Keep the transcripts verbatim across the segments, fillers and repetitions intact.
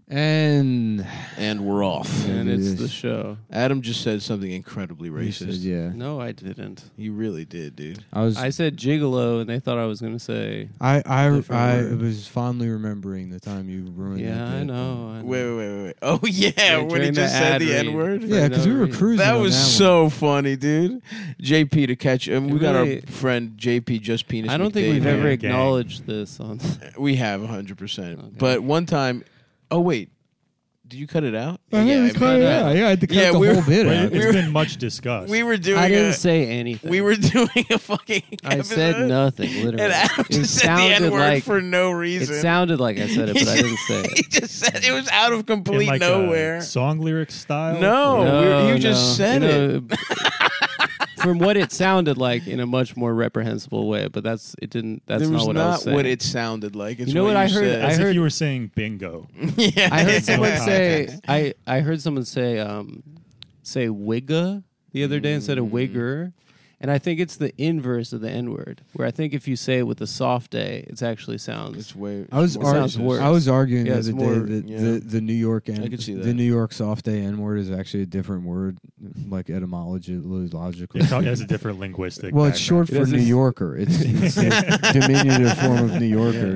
And and we're off. And it it's is. the show. Adam just said something incredibly he racist. said, yeah. No, I didn't. You really did, dude. I was I said gigolo, and they thought I was going to say. I I, different I word. was fondly remembering the time you ruined that Yeah, I bit. know. I know. Wait, wait, wait, wait. Oh yeah, Yeah, when he during just the said ad the read. N word. Yeah, because we were no cruising. That on was that so funny, dude. J P to catch, and we got really- our friend J P Just Penis. I don't think McDade we've here. ever Yeah, gang. acknowledged this on. We have one hundred percent. Okay. But one time, oh wait, did you cut it out? One. I yeah, think I we cut it cut out. Yeah, I had to cut Yeah, the we whole were- bit Well, out. it's We were- been much discussed. We were doing. I didn't a, say anything. We were doing a fucking. I episode, said nothing. Literally, And Adam it just said the sounded N word like for no it reason. sounded like I said it, but I didn't say he it. just said it was out of in complete like nowhere. a song lyric style. No. No, we were- you no. just said You it. know, From what it sounded like, in a much more reprehensible way, but that's it. Didn't. That's There was not what not I was saying. what it sounded like. It's You know what I heard? said. I As heard- if you were saying bingo. yeah. I heard someone Yeah. say. I I heard someone say um, say wigga the other day instead of wigger, and I think it's the inverse of the N word. Where I think if you say it with a soft A, it actually sounds. It's way. I was it's more ar- sounds worse. I was arguing Yeah, the it's other more- day that yeah. the, the New York N- I could see the that. New York soft A N word is actually a different word, like etymologically, logically. It has a different linguistic. Well, it's background. short It for has New this- Yorker. It's, it's a diminutive form of New Yorker.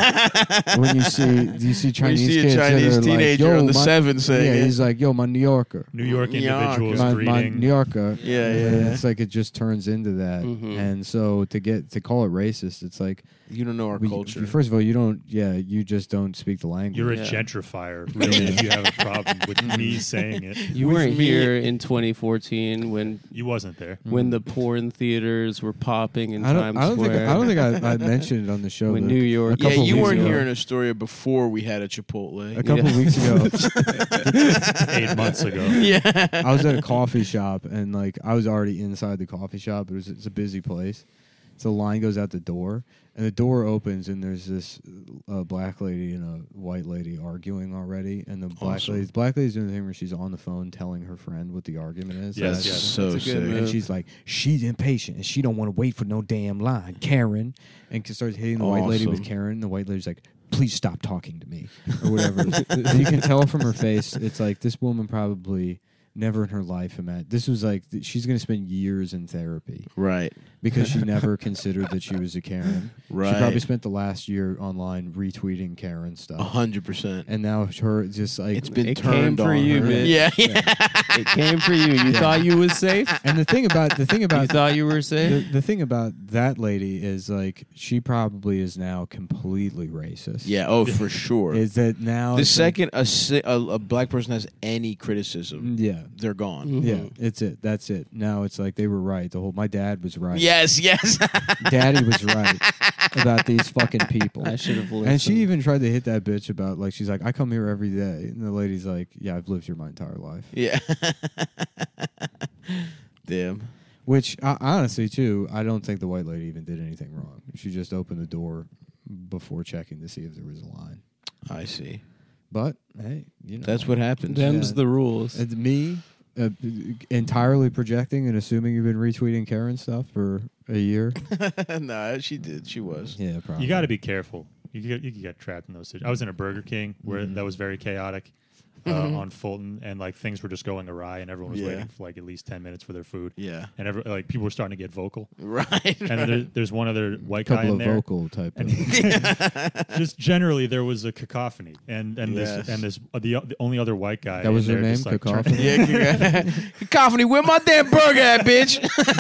So when you see you see When Chinese you see a kids that Chinese are teenager like, Yo, on the my, seven saying yeah, it. he's like, yo, my New Yorker, New York New York. individuals my, my greeting. New Yorker. Yeah, yeah, And yeah. It's like it just turns into that, Mhm. and so to get to call it racist, it's like You don't know our we- culture. First of all, you don't. Yeah, you just don't speak the language. You're a Yeah. gentrifier, really, if you have a problem with me saying it. You With weren't me- here in twenty fourteen when You wasn't there. when the porn theaters were popping in I don't. Times I don't think. Square. I don't think I, I mentioned it on the show. when but New York. a yeah, couple you weeks weren't ago. here in Astoria before we had a Chipotle. A couple Yeah. weeks ago, Eight months ago. yeah. I was at a coffee shop, and like I was already inside the coffee shop. It was it's a busy place. So the line goes out the door, and the door opens, and there's this uh, black lady and a white lady arguing already. And the black Awesome. lady, black lady's doing the thing where she's on the phone telling her friend what the argument is. Yes, That's yes. so That's a good sick. move. And she's like, she's impatient, and she don't want to wait for no damn line, Karen. And starts hitting the white lady with Awesome. Karen. And the white lady's like, please stop talking to me, or whatever. And you can tell from her face, it's like this woman probably never in her life imagined. This was like th- she's going to spend years in therapy Right. because she never considered that she was a Karen. Right. She probably spent the last year online retweeting Karen A stuff, hundred percent. and now her just like It's been It turned came for on you, her. bitch. Yeah, yeah. It came for you. You thought you was safe. And the thing about the thing You about thought you were the, safe. the thing about that lady is like she probably is now completely racist. Yeah. Oh, for sure. Is that now The it's like- second a, si- a a black person has any criticism, yeah. they're gone. Yeah, Mhm. it's it. That's it. Now it's like they were right. The whole my dad was right. Yes, yes. Daddy was right about these fucking people. I should have listened. And she even tried to hit that bitch about like she's like I come here every day, and the lady's like, yeah, I've lived here my entire life. yeah. Damn. Which uh, honestly, too, I don't think the white lady even did anything wrong. She just opened the door before checking to see if there was a line. I see. But hey, you know That's what happens. Them's Yeah. the rules. And me uh, entirely projecting and assuming you've been retweeting Karen stuff for a year. nah, she did. She was. Yeah, probably. You got to be careful. You get, you can get trapped in those situations. I was in a Burger King where Mhm. that was very chaotic uh, Mhm. on Fulton, and like things were just going awry, and everyone was Yeah. waiting for like at least ten minutes for their food, Yeah. and every, like people were starting to get vocal. Right. And there, there's one other white guy couple in of there. vocal type And of. just generally, there was a cacophony, and and Yes. this and this uh, the, the only other white guy. That was in their there name, just, like, turned- Cacophony? Yeah, cacophony. Where my damn burger at, bitch?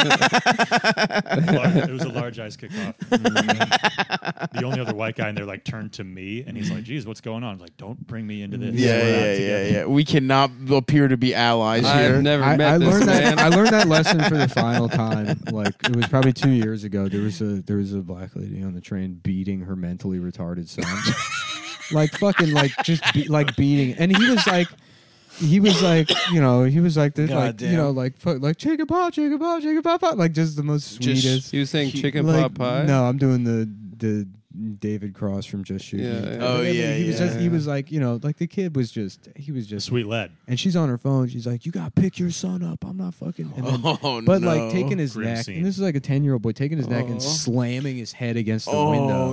Lar- it was a large ice cacophony. The only other white guy in there like turned to me, and he's like, "Geez, what's going on?" I was like, "Don't bring me into this." Yeah, We're out yeah, yeah, together." yeah. We cannot appear to be allies here. I've never I, met I this learned man. that. I learned that lesson for the final time. Like it was probably two years ago. There was a there was a black lady on the train beating her mentally retarded son, like fucking like just be, like beating, and he was like. He was like, you know, he was like this, like, Goddamn. you know, like, fuck, like chicken pot, chicken pot, chicken pot, pot, like just the most Just- sweetest. You was saying He- chicken like, pot pie? No, I'm doing the the David Cross from Just Shoot Yeah, Me. yeah. Oh, I mean, yeah, he was yeah. just he was like, you know, like the kid was just he was just Sweet lad. and she's on her phone. She's like, "You gotta pick your son up. I'm not fucking." And then, Oh, but no. like taking his Grim neck, scene. and this is like a ten year old boy taking his neck Oh. and slamming his head against the Oh, window.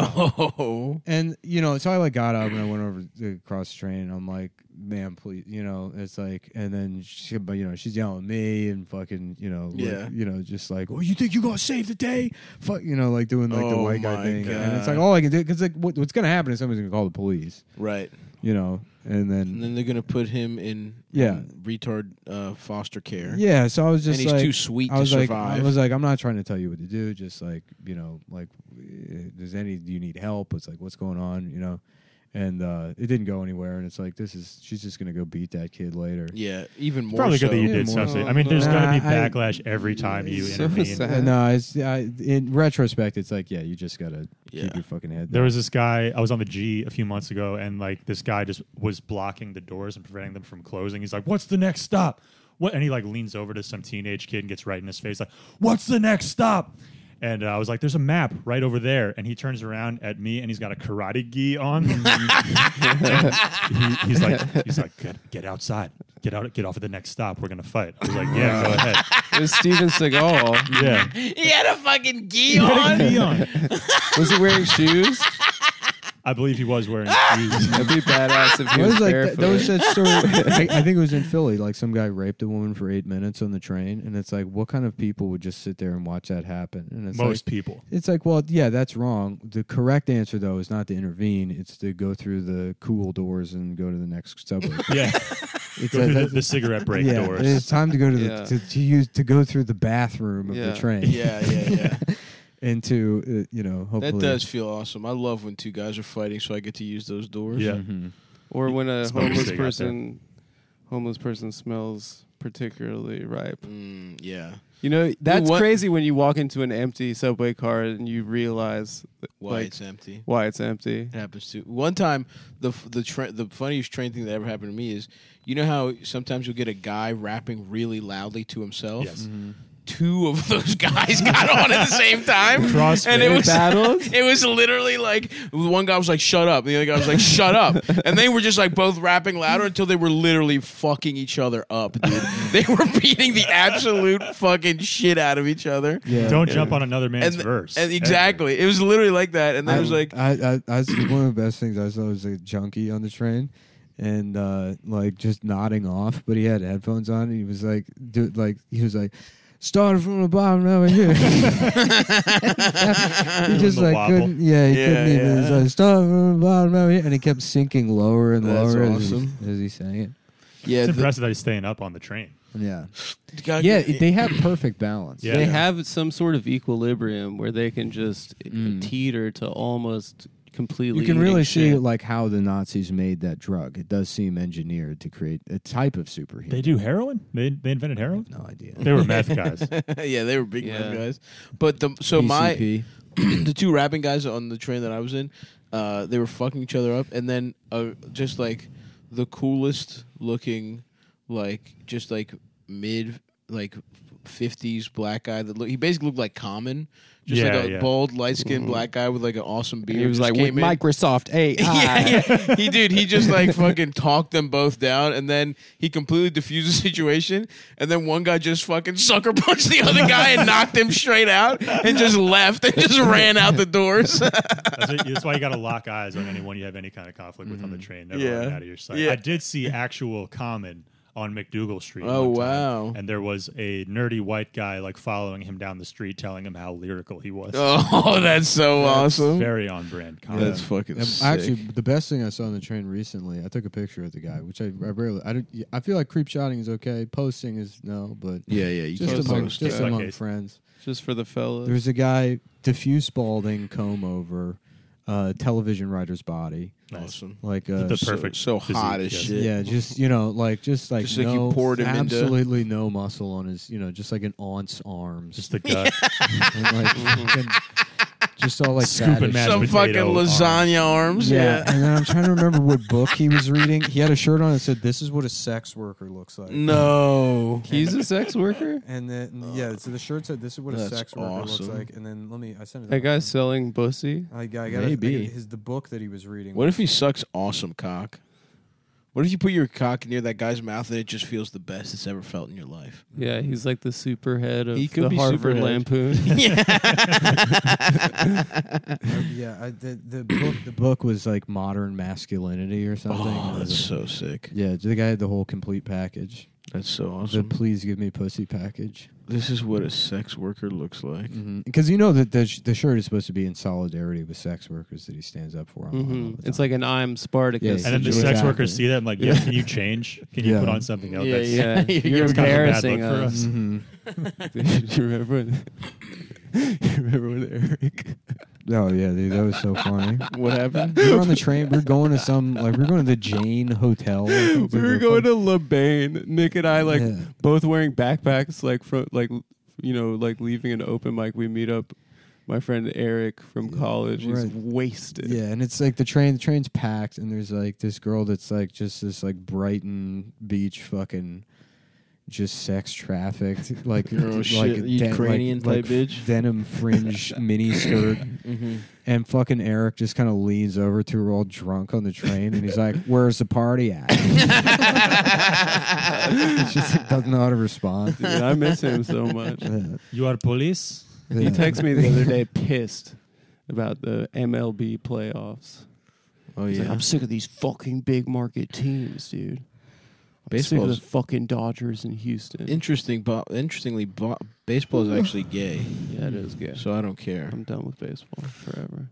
no. And you know, so I like got up and I went over to across the train. And I'm like, "Man, please," you know. It's like, and then she, but you know, she's yelling at me and fucking, you know, like, Yeah. you know, just like, "Oh, you think you gonna save the day?" Fuck, you know, like doing like the Oh, white guy my thing. And it's like God. all I can do because like what, what's gonna happen is somebody's gonna call the police, Right. you know, and then And then they're going to put him in Yeah. um, retard uh, foster care. yeah. So I was just and he's like, too sweet I to was like, survive. I was like, I'm not trying to tell you what to do. Just like, you know, like, eh, does any do you need help? It's like, what's going on? You know, and uh, it didn't go anywhere. And it's like, this is she's just gonna go beat that kid later. yeah, even more Probably so. good that you Yeah, did more- something. I mean, there's Nah, going to be I- backlash every time you So intervene. sad. Uh, no, it's I, in retrospect, it's like, yeah, you just gotta Yeah. keep your fucking head. There down. was this guy, I was on the G a few months ago, and like this guy just was blocking the doors and preventing them from closing. He's like, "What's the next stop?" What? And he like leans over to some teenage kid and gets right in his face, like, "What's the next stop?" And uh, I was like, "There's a map right over there." And he turns around at me, and he's got a karate gi on. And he, he's like, "He's like, get, get outside, get out, get off at the next stop. We're gonna fight." I was like, "Yeah, go ahead." It was Steven Seagal. Yeah, He had a fucking gi He had a on. gi on. Was he wearing shoes? I believe he was wearing shoes. That'd be badass if he It was, was like barefoot. that was that story. I, I think it was in Philly. Like some guy raped a woman for eight minutes on the train, and it's like, what kind of people would just sit there and watch that happen? And it's Most like, people. it's like, well, yeah, that's wrong. The correct answer though is not to intervene; it's to go through the cool doors and go to the next subway. Yeah, It's go a- through the, that's- the cigarette break yeah, doors. it's time to go to the Yeah. to, to use to go through the bathroom of Yeah. the train. Yeah, yeah, yeah. and to uh, you know, hopefully That does feel awesome. I love when two guys are fighting, so I get to use those doors. Yeah. Mhm. Or when a Smoke a homeless cig out person, homeless person smells particularly ripe. Mm, yeah. You know, that's what- crazy when you walk into an empty subway car and you realize that, Why like, it's empty. why it's empty. It happens too. One time, the f- the tra- the funniest train thing that ever happened to me is, you know how sometimes you'll get a guy rapping really loudly to himself. Yes. Two of those guys got on at the same time, CrossFit. and it was Battles? it was literally like one guy was like "shut up," and the other guy was like "shut up," and they were just like both rapping louder until they were literally fucking each other up, dude. They were beating the absolute fucking shit out of each other. Yeah. Don't jump on another man's And, verse. and exactly, it was literally like that. And there I was like, I, I, I was- one of the best things I saw was a junkie on the train, and uh, like just nodding off, but he had headphones on. And he was like, do like he was like, started from the bottom over here. he just the like wobble. couldn't, yeah, he Yeah, couldn't even. yeah. He's like, started from the bottom over here, and he kept sinking lower and That's lower awesome. as, he, as he sang it. yeah, it's the- impressive that he's staying up on the train. Yeah, God- yeah, it- they have perfect balance. Yeah. They have some sort of equilibrium where they can just Mm. teeter to almost completely. You can eating really see shit. like how the Nazis made that drug. It does seem engineered to create a type of superhuman. They do heroin? They they invented heroin? no idea. They were meth guys. yeah, they were big Yeah. man guys. But the so my P C P. the two rapping guys on the train that I was in, uh, they were fucking each other up, and then uh, just like the coolest looking, like just like mid like fifties black guy that look, he basically looked like Common, just Yeah, like a yeah. bald light skinned black guy with like an awesome beard. And he was just like, with came in. Microsoft A I. yeah, yeah. He did. He just like fucking talked them both down, and then he completely diffused the situation. And then one guy just fucking sucker punched the other guy and knocked him straight out, and just left and just ran out the doors. That's, what- that's why you got to lock eyes on anyone you have any kind of conflict with on the train. Never Yeah. run out of your sight. Yeah. I did see actual Common on McDougal Street. Oh, one time, wow. And there was a nerdy white guy like following him down the street, telling him how lyrical he was. Oh, that's so awesome. Very on brand. Common. That's fucking Um, sick. Actually, the best thing I saw on the train recently, I took a picture of the guy, which I, I rarely. I, don't, I feel like creep shotting is okay. Posting is no, but yeah, yeah. You just can't among post just that. like among it. friends. Just for the fellas. There's a guy diffuse balding comb over, uh, television writer's body, Nice. Awesome. like uh, The So- perfect. so physique, hot as yes. shit. yeah, just you know, like just like Just like you no, poured him into- absolutely no muscle on his, you know, just like an aunt's arms. Just the gut. And, like, fucking just all like Scoop fat and as mashed Some shit. fucking potato lasagna arms. Yeah. Yeah. And then I'm trying to remember what book he was reading. He had a shirt on that said, "This is what a sex worker looks like." No. He's a sex worker. And then yeah, so the shirt said, "This is what a That's sex worker awesome. looks like." And then let me, I sent it. That guy's selling pussy. I got, I got Maybe. his the book that he was reading. What if he sucks awesome cock? What if you put your cock near that guy's mouth and it just feels the best it's ever felt in your life? Yeah, he's like the super head of He could the be Harvard Superhead. Lampoon. yeah, I, the the book the book was like modern masculinity or something. Oh, It was that's a- so sick. yeah, the guy had the whole complete package. That's so The awesome. please give me pussy package. This is what a sex worker looks like. Because you know that the sh- the shirt is supposed to be in solidarity with sex workers that he stands up for. online all hmm the It's time. like an I'm Spartacus. Yeah, And then the Exactly. sex workers see that and like, yeah, can you change? Can you Yeah. put on something else? Yeah, That's, yeah. yeah, you're It's kind of a bad embarrassing look for us. us. Mhm. Dude, you remember when? you remember when Eric? Oh yeah, dude, that was so funny. What happened? We were on the train. We were going to some like we were going to the Jane Hotel. I think We were going to LeBain. Nick and I like Yeah. both wearing backpacks, like from like you know like leaving an open mic. We meet up. My friend Eric from Yeah, college. He's right. wasted. Yeah, and it's like the train. The train's packed, and there's like this girl that's like just this like Brighton Beach fucking just sex trafficked, like Oh, like shit, a Ukrainian like, type like bitch. denim fringe mini skirt. Mm-hmm. And fucking Eric just kind of leans over to her all drunk on the train, and he's like, "Where's the party at?" She just like, doesn't know how to respond. Dude, I miss him so much. Yeah. You are police? He Yeah. texted me the other day pissed about the M L B playoffs. Oh He's like, yeah. I'm sick of these fucking big market teams, dude. I'm sick of Baseball's the fucking Dodgers in Houston. interesting, but interestingly, bo- baseball is actually gay, yeah, it is gay. so I don't care. I'm done with baseball forever.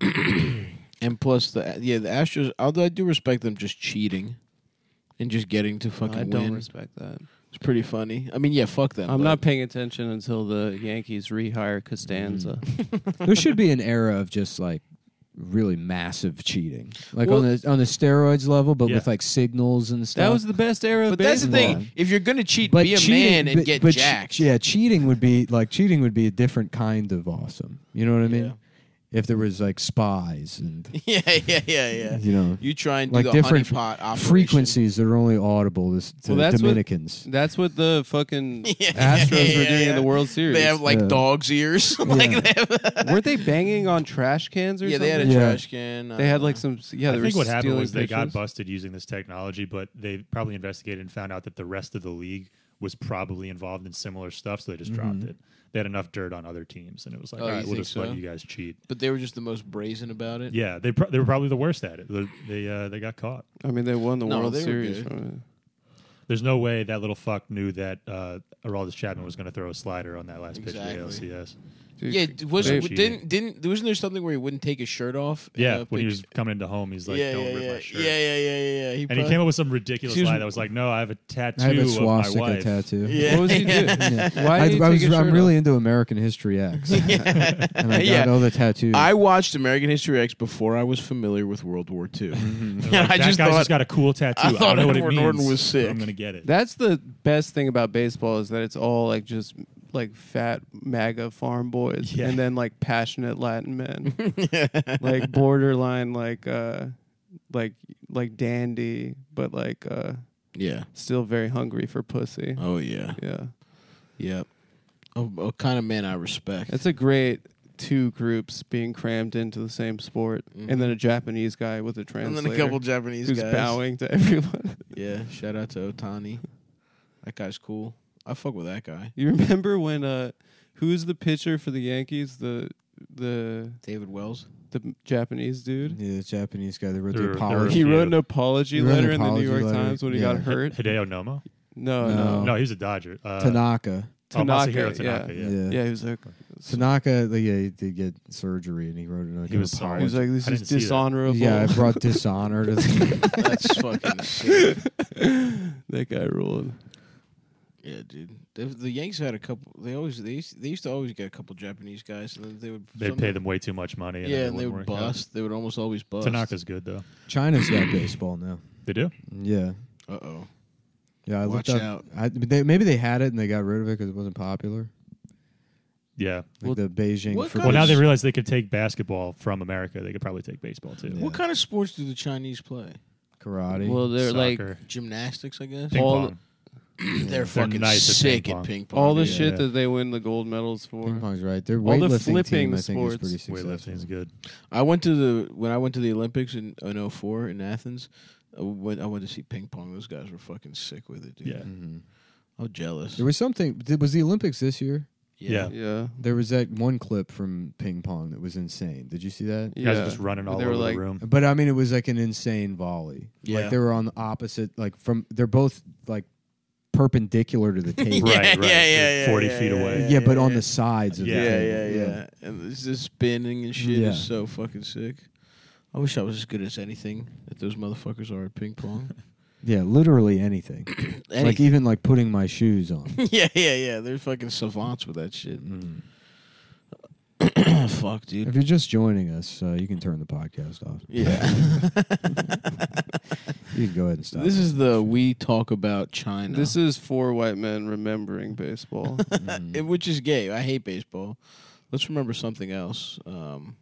And plus, the yeah, the Astros. Although I do respect them just cheating and just getting to fucking I don't win. respect that. It's pretty funny. I mean, yeah, fuck them. I'm but- not paying attention until the Yankees rehire Costanza. There should be an era of just like really massive cheating, like Well- on the on the steroids level, but Yeah. with like signals and stuff. That was the best era of But that's the baseball. thing. If you're gonna cheat, But be a cheating- man and but- get but che- jacked. yeah, cheating would be like cheating would be a different kind of awesome. You know what I mean? Yeah. If there was like spies and yeah, yeah, yeah, yeah. you know You try and do like the different honeypot operation. frequencies that are only audible to, to Well, that's what- Dominicans. That's what the fucking Yeah, Astros yeah, were doing yeah. in the World Series. They have like Yeah. dog's ears. like Yeah. they have, Weren't they banging on trash cans or yeah, something? they had a Yeah. trash can. They had like uh, some. Yeah, I they think were what happened stealing was they got pitches. busted using this technology, but they probably investigated and found out that the rest of the league was probably involved in similar stuff, so they just dropped Mhm. it. They had enough dirt on other teams, and it was like, Oh, all you right, we'll think just so? let you guys cheat. But they were just the most brazen about it. Yeah, they pro- they were probably the worst at it. They they, uh, they got caught. I mean, they won the No, World they were Series good. from it. There's no way that little fuck knew that uh, Aroldis Chapman was going to throw a slider on that last pitch Exactly. of the A L C S. Dude, Yeah, d- was they- didn't didn't wasn't there something where he wouldn't take his shirt off? in Yeah, the when he pitch? was coming into home, he's like, yeah, "Don't yeah, rip yeah. my shirt." yeah, yeah, yeah, yeah, yeah. He And he probably- came up with some ridiculous She was- lie that was like, "No, I have a tattoo I have a of my swastika wife." tattoo. Yeah. What was he doing? Yeah. Why I, did he I take was, his I'm shirt really off? into American History X, and I Yeah. got all the tattoos. I watched American History X before I was familiar with World War Two. And Yeah, like, I that just guy's thought- just got a cool tattoo. I I, thought don't know what it Edward means. Norton was but sick. I'm gonna get it. That's the best thing about baseball is that it's all like just like fat MAGA farm boys Yeah. and then like passionate Latin men, like borderline like uh like like dandy, but like uh Yeah. still very hungry for pussy. Oh yeah. Yeah, Yep. A, a kind of man I respect. it's a great two groups being crammed into the same sport, Mhm. and then a Japanese guy with a and translator then a couple Japanese who's guys. bowing to everyone. Yeah. Shout out to Otani. That guy's cool. I fuck with that guy. You remember when uh who's the pitcher for the Yankees? The the David Wells. the Japanese dude. yeah, the Japanese guy that wrote There- the there were apology. He few. wrote an apology He wrote an letter in the New apology York letter. Times when he Yeah. got hurt. Hideo Nomo? No, No. no, No, he was a Dodger. Uh, Tanaka. Oh, Tanaka, Masahiro Tanaka. yeah. Yeah. Yeah, he was like, Tanaka, like, yeah, he did get surgery, and he wrote an He was sorry. he was like, this I is didn't see that. dishonorable. Yeah, I brought dishonor to the That's fucking sick. that guy ruled. Yeah, dude. The, the Yankees had a couple. They always they used, they used to always get a couple Japanese guys, and then they would They'd some- pay them way too much money. And Yeah, then and it they wouldn't would work out. bust. They would almost always bust. Tanaka's good though. China's got baseball now. They do. Yeah, Uh oh. yeah. I Watch looked up. out. I, they, maybe they had it and they got rid of it because it wasn't popular. Yeah. Like Well, the Beijing. what football- Well, now they s- realize they could take basketball from America. They could probably take baseball too. Yeah. What kind of sports do the Chinese play? karate. Well, they're like Soccer, Gymnastics, I guess. ping all pong. They're fucking nice at sick ping at pong. ping pong. all the yeah. shit that they win the gold medals for. Ping pong's right. Their All the weightlifting flipping team, I think, sports. is pretty successful. Weightlifting is good. I went to the when I went to the Olympics in in oh four in Athens. I went, I went to see ping pong. Those guys were fucking sick with it, dude. Yeah. Mhm. I was jealous. There was something. Did, was the Olympics this year? Yeah. Yeah. There was that one clip from ping pong that was insane. Did you see that? You guys Yeah. are just running all They over were like- the room. But I mean, it was like an insane volley. Yeah. Like they were on the opposite. Like from they're both like perpendicular to the table. Yeah, Right, right. yeah, yeah, They're yeah, forty yeah, feet yeah, away. Yeah, yeah, but on yeah. the sides of Yeah. the Yeah, table. yeah, yeah. And this is spinning and shit Yeah. is so fucking sick. I wish I was as good as anything that those motherfuckers are at ping pong. Yeah, literally anything. Like Anything. even like putting my shoes on. yeah, yeah, yeah. They're fucking savants with that shit. Mhm. Fuck, dude. If you're just joining us, uh, you can turn the podcast off. Yeah. You can go ahead and stop. This is the We Talk About China. This is four white men remembering baseball. Mhm. Eh, which is gay. I hate baseball. Let's remember something else. Um,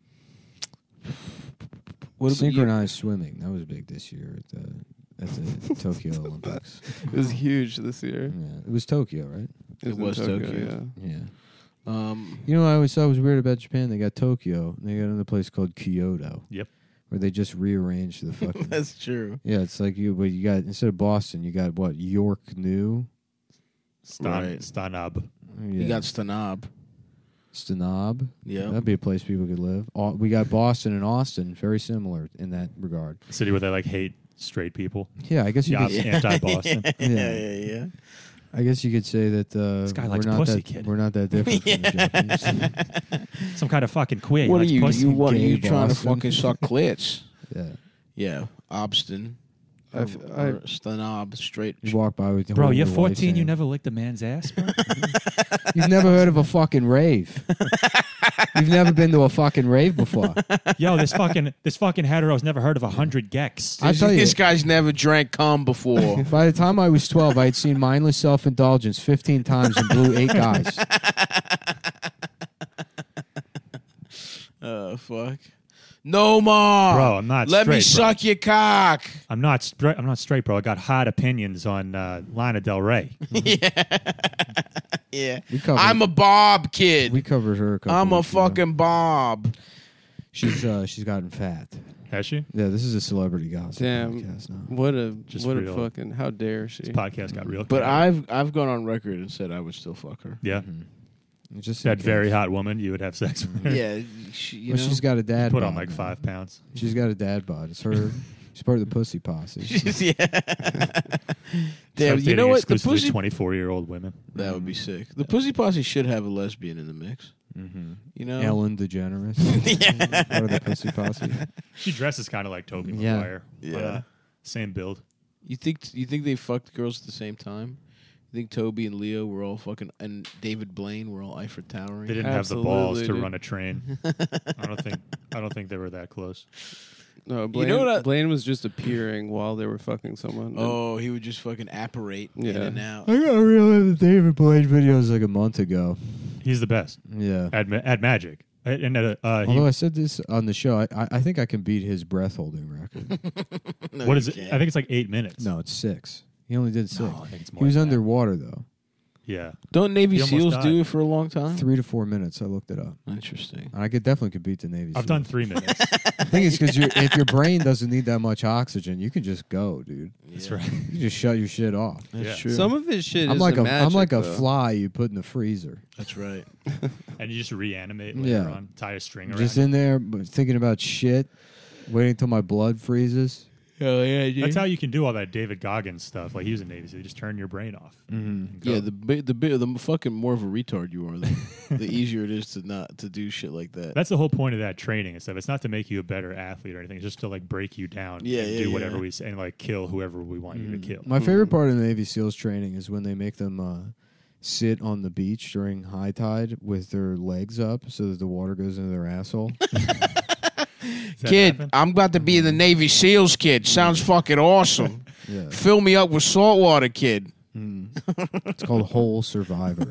what about you? synchronized swimming. That was big this year at the at the Tokyo Olympics. It was huge this year. Yeah, it was Tokyo, right? It in was Tokyo. Yeah. Yeah. Um, You know, what I always thought was weird about Japan. They got Tokyo. And they got another place called Kyoto. Yep. Where they just rearranged the fucking. that's true. Yeah, it's like you. But you got instead of Boston, you got what York New. Stan, Right. Stanab. Yeah. You got Stanab. Stanob. Yeah. That'd be a place people could live. Au- We got Boston and Austin, very similar in that regard. A city where they like hate straight people. Yeah, I guess you Yeah, could. anti-Boston. yeah, Yeah. yeah, yeah. I guess you could say that uh, This guy we're likes not pussy, that kid. we're not that different from the Japanese. Some kind of fucking queer. What are likes you? pussy. You what? Are Gay you trying to Boston. fucking suck clits? Yeah, Yeah, Obstin. I've- Or- I- or Stanob, straight. you walk by with Bro, holding you're your wife's fourteen. You hand. never licked a man's ass, bro? You've never heard of a fucking rave. You've never been to a fucking rave before. Yo, this fucking this fucking hetero's never heard of a hundred gex. I tell you, this guy's never drank cum before. by the time I was twelve, I had seen mindless self-indulgence fifteen times and blew eight guys. Oh fuck! No more, Bro, I'm not Let me straight, bro. suck your cock. I'm not straight. I'm not straight, bro. I got hot opinions on uh, Lana Del Rey. Yeah, We covered. I'm a Bob kid. we covered her. A couple I'm a weeks ago. fucking Bob. She's uh, she's gotten fat. Has she? Yeah, this is a celebrity gossip Damn. podcast now. What a Just what a real. fucking how dare she? This podcast got real. But quick. I've I've gone on record and said I would still fuck her. yeah, Mhm. Just that in very case. hot woman, you would have sex with her. Yeah, she, you Well, know. she's got a dad. Put bod on like now. five pounds. She's got a dad bod. It's her. She's part of the pussy posse. She's- yeah. Damn, Starts you know dating what? The exclusively pussy. twenty-four-year-old women. That would be sick. The pussy posse should have a lesbian in the mix. Mm-hmm. You know. Ellen DeGeneres. Yeah. Part of the pussy posse. She dresses kind of like Toby Yeah. Maguire. Yeah. Uh, same build. You think you think they fucked girls at the same time? You think Toby and Leo were all fucking and David Blaine were all Eiffel Towering? They didn't Absolutely, have the balls to dude. run a train. I don't think. I don't think they were that close. No, Blaine, know what I- Blaine was just appearing while they were fucking someone. Oh, he would just fucking apparate in Yeah. and out. I got realized the David Blaine videos like a month ago. He's the best Yeah. at ma- at Magic. And uh, uh, he, Although I said this on the show, I, I, I think I can beat his breath holding record. No, what you is it? can't. I think it's like eight minutes. No, it's six. He only did six. No, I think it's more. he was than that. underwater though. Yeah. Don't Navy He almost SEALs died. do it for a long time? Three to four minutes. I looked it up. Interesting. And I could definitely could beat the Navy. I've SEALs. done three minutes. The thing is, because if your brain doesn't need that much oxygen, you can just go, dude. That's Yeah. right. You can just shut your shit off. That's Yeah. true. Some of his shit I'm is like the a magic, am like a though. fly you put in the freezer. That's right. And you just reanimate later Yeah. on. Tie a string around. Just it. in there b- thinking about shit, waiting until my blood freezes. Hell yeah, dude. That's how you can do all that David Goggins stuff. Like he was in Navy, so you just turn your brain off. Mm-hmm. Yeah, the bi- the bi- the fucking more of a retard you are, the, the easier it is to not to do shit like that. That's the whole point of that training and stuff. It's not to make you a better athlete or anything. It's just to like break you down. Yeah, and yeah, do whatever yeah. we say and like kill whoever we want you to kill. My favorite part of the Navy SEALs training is when they make them uh, sit on the beach during high tide with their legs up so that the water goes into their asshole. Does that Kid, happen? I'm about to be the Navy SEALs kid. Sounds fucking awesome. Yeah. Fill me up with salt water, kid. Mm. It's called Whole Survivor.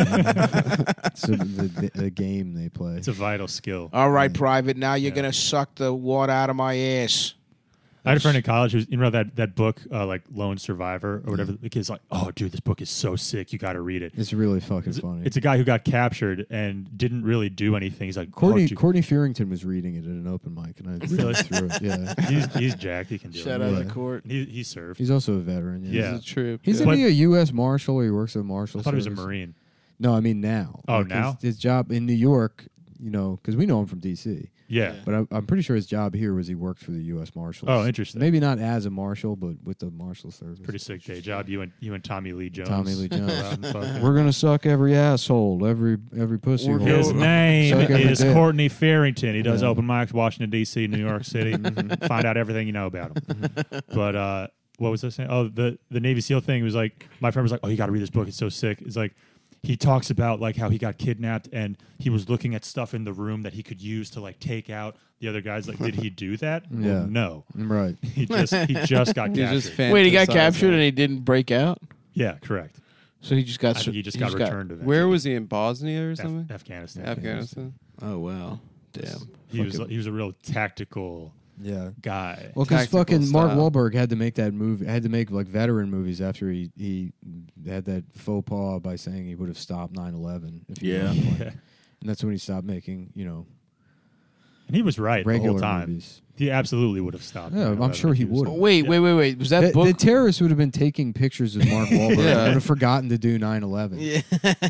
It's a, the, the, the game they play. It's a vital skill. All right, Yeah. Private. Now you're Yeah. gonna suck the water out of my ass. I had a friend in college who's, you know, that, that book, uh, like Lone Survivor or whatever. The kid's like, oh, dude, this book is so sick. You got to read it. It's really fucking It's, funny. it's a guy who got captured and didn't really do anything. He's like, Courtney oh, dude, Courtney Fearington was reading it at an open mic, and I Really? read through it. Yeah, he's, he's jacked. He can do Shout it. out Yeah. to court. He, he served. he's also a veteran. Yeah, Yeah. It's a trip. He's yeah. But- he a U S Marshal, or he works at Marshal. I thought he was a Service? Marine. No, I mean now. Oh, Like, now? his, his job in New York, you know, because we know him from D C. Yeah. But I, I'm pretty sure his job here was he worked for the U S Marshals. Oh, interesting. Maybe not as a marshal, but with the Marshal Service. Pretty sick day job. You and you and Tommy Lee Jones. Tommy Lee Jones. Go out and fucking- We're gonna suck every asshole, every every pussy We're hole. gonna- His name Suck every is dick. Courtney Farrington. He does Yeah. open mics, Washington D C, New York City. Find out everything you know about him. But uh, what was I saying? Oh, the the Navy SEAL thing was like my friend was like, "Oh, you got to read this book. It's so sick." It's like he talks about like how he got kidnapped and he was looking at stuff in the room that he could use to like take out the other guys. Like, did he do that? Well, Yeah. no. Right. He just he just got You captured. just Wait, he got fantasize captured that. and he didn't break out. yeah, correct. So he just got. I think he just he got returned. eventually. Where was he in Bosnia or Af- something? Afghanistan. Afghanistan. Oh wow, damn. He was Fucking- he was a real tactical Yeah. guy. Well, because Tactical fucking Mark style. Wahlberg had to make that movie, had to make like veteran movies after he he had that faux pas by saying he would have stopped nine eleven. If he Yeah. was playing. Yeah. And that's when he stopped making, you know, And he was right the regular whole time. movies. He absolutely would have stopped. Yeah, nine I'm eleven sure if he was- would've. Wait, wait, wait, wait. Was that The, book? the terrorists would have been taking pictures of Mark Wahlberg Yeah. and would have forgotten to do nine eleven. yeah.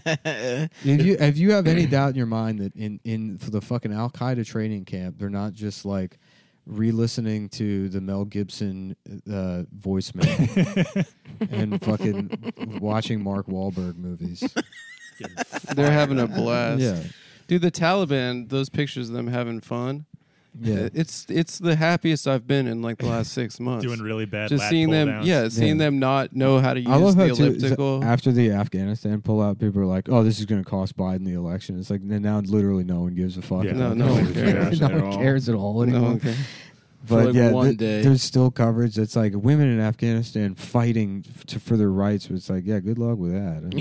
If you if you have any doubt in your mind that in, in for the fucking Al Qaeda training camp, they're not just like re-listening to the Mel Gibson uh, voicemail and fucking watching Mark Wahlberg movies. They're having a blast. Yeah, Dude, the Taliban, those pictures of them having fun. yeah. It's it's the happiest I've been in like the last six months. doing really bad. Just lat seeing pull them, downs. yeah, seeing Yeah. them not know how to use I love the how too, elliptical. after the Afghanistan pullout, people are like, "Oh, this is going to cost Biden the election." It's like now, literally, no one gives a fuck. Yeah. about No, no it. one cares no at one all. cares at all anymore. no, okay. But For like yeah, one th- day. there's still coverage that's like women in Afghanistan fighting f- to, for their rights. It's like, yeah, good luck with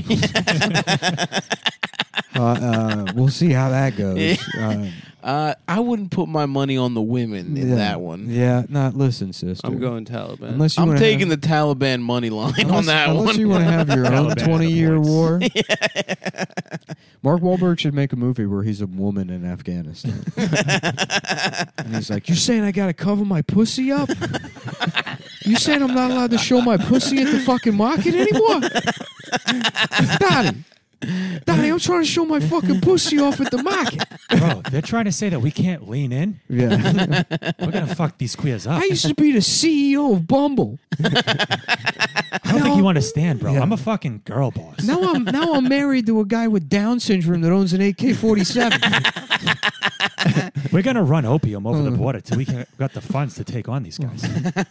that. uh, uh, we'll see how that goes. Uh, Uh, I wouldn't put my money on the women in yeah. that one. Yeah, not listen, sister. I'm going Taliban. Unless you I'm wanna taking have, the Taliban money line unless, on that unless one. you want to have your own Taliban twenty-year points. war. Mark Wahlberg should make a movie where he's a woman in Afghanistan, and he's like, "You saying I got to cover my pussy up? You saying I'm not allowed to show my pussy at the fucking market anymore, Daddy? Daddy, I'm trying to show my fucking pussy off at the market." Bro, they're trying to say that we can't lean in. Yeah, We're gonna fuck these queers up. I used to be the C E O of Bumble. I don't think you understand, bro. Yeah. I'm a fucking girl boss. Now I'm now I'm married to a guy with Down syndrome that owns an A K forty-seven. We're gonna run opium over the Uh. border till we can, got the funds to take on these guys.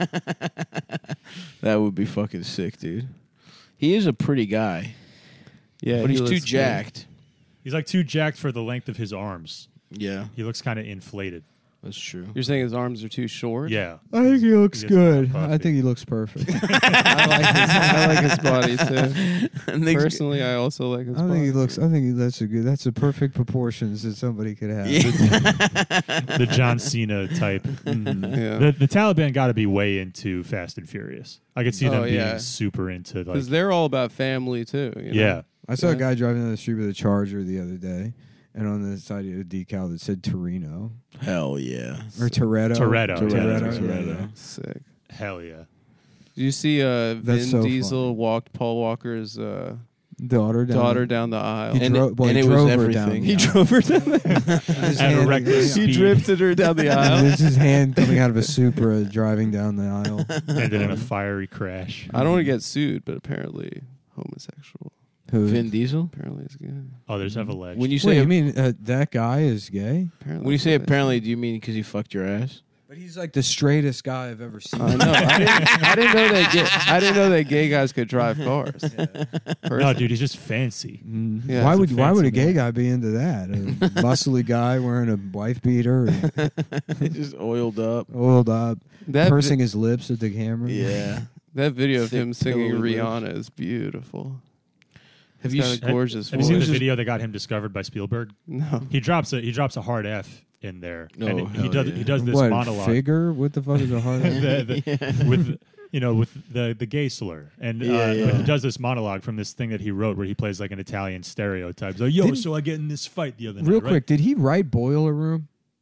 That would be fucking sick, dude. He is a pretty guy, yeah, but he he's too looks good. jacked. He's like too jacked for the length of his arms. Yeah, He looks kind of inflated. that's true. You're saying his arms are too short? Yeah. I think he looks He gets kinda good. puffy. I think he looks perfect. I like his, I like his body too. And they- Personally, I also like his I body. think he looks. I think he, that's a good. That's a perfect proportions that somebody could have. The John Cena type. Mhm. Yeah. The, the Taliban got to be way into Fast and Furious. I could see them Oh, being yeah. super into like. Because they're all about family too. You know? Yeah. I saw a Yeah. guy driving down the street with a Charger the other day, and on the side of the decal that said Torino Hell yeah. or Toretto. Toretto, Toretto. yeah, yeah, Toretto. yeah. Sick. Hell yeah. Did you see uh, Vin That's so Diesel funny. walked Paul Walker's uh, Daughter down daughter the- down the aisle? He And dro- it- well, and he it was drove her everything. down. He the aisle. drove her down the With his At a hand- reckless yeah. He speed. drifted her down the aisle. With his hand coming out of a Supra, driving down the aisle. Ended in a fiery crash. I don't want to get sued, but apparently homosexual. Who? Vin Diesel. Apparently it's good. Others have alleged. When you Wait, say you mean uh, that guy is gay? Apparently when you say that's what they apparently, do you mean because he fucked your ass? But he's like the straightest guy I've ever seen. I know. I didn't, I didn't know that. Gay, I didn't know that gay guys could drive cars. no, dude, he's just fancy. Mm. Yeah, why it's a would why would a fancy gay man. guy be into that? A muscly guy wearing a wife beater, and Just oiled up. oiled up, That pursing his lips at the camera. Yeah. That video of Thick him singing pillowy lips. Rihanna is beautiful. Have He's you got s- a gorgeous Have you seen voice. the video that got him discovered by Spielberg? No. He drops a he drops a hard F in there, Oh, and he hell does yeah. he does this what monologue figure? What the fuck is a hard? the, the, with you know with the the gay slur, and uh, Yeah, yeah. but he does this monologue from this thing that he wrote where he plays like an Italian stereotype. So yo, Didn't- so I get in this fight the other night. Real right? quick, did he write Boiler Room?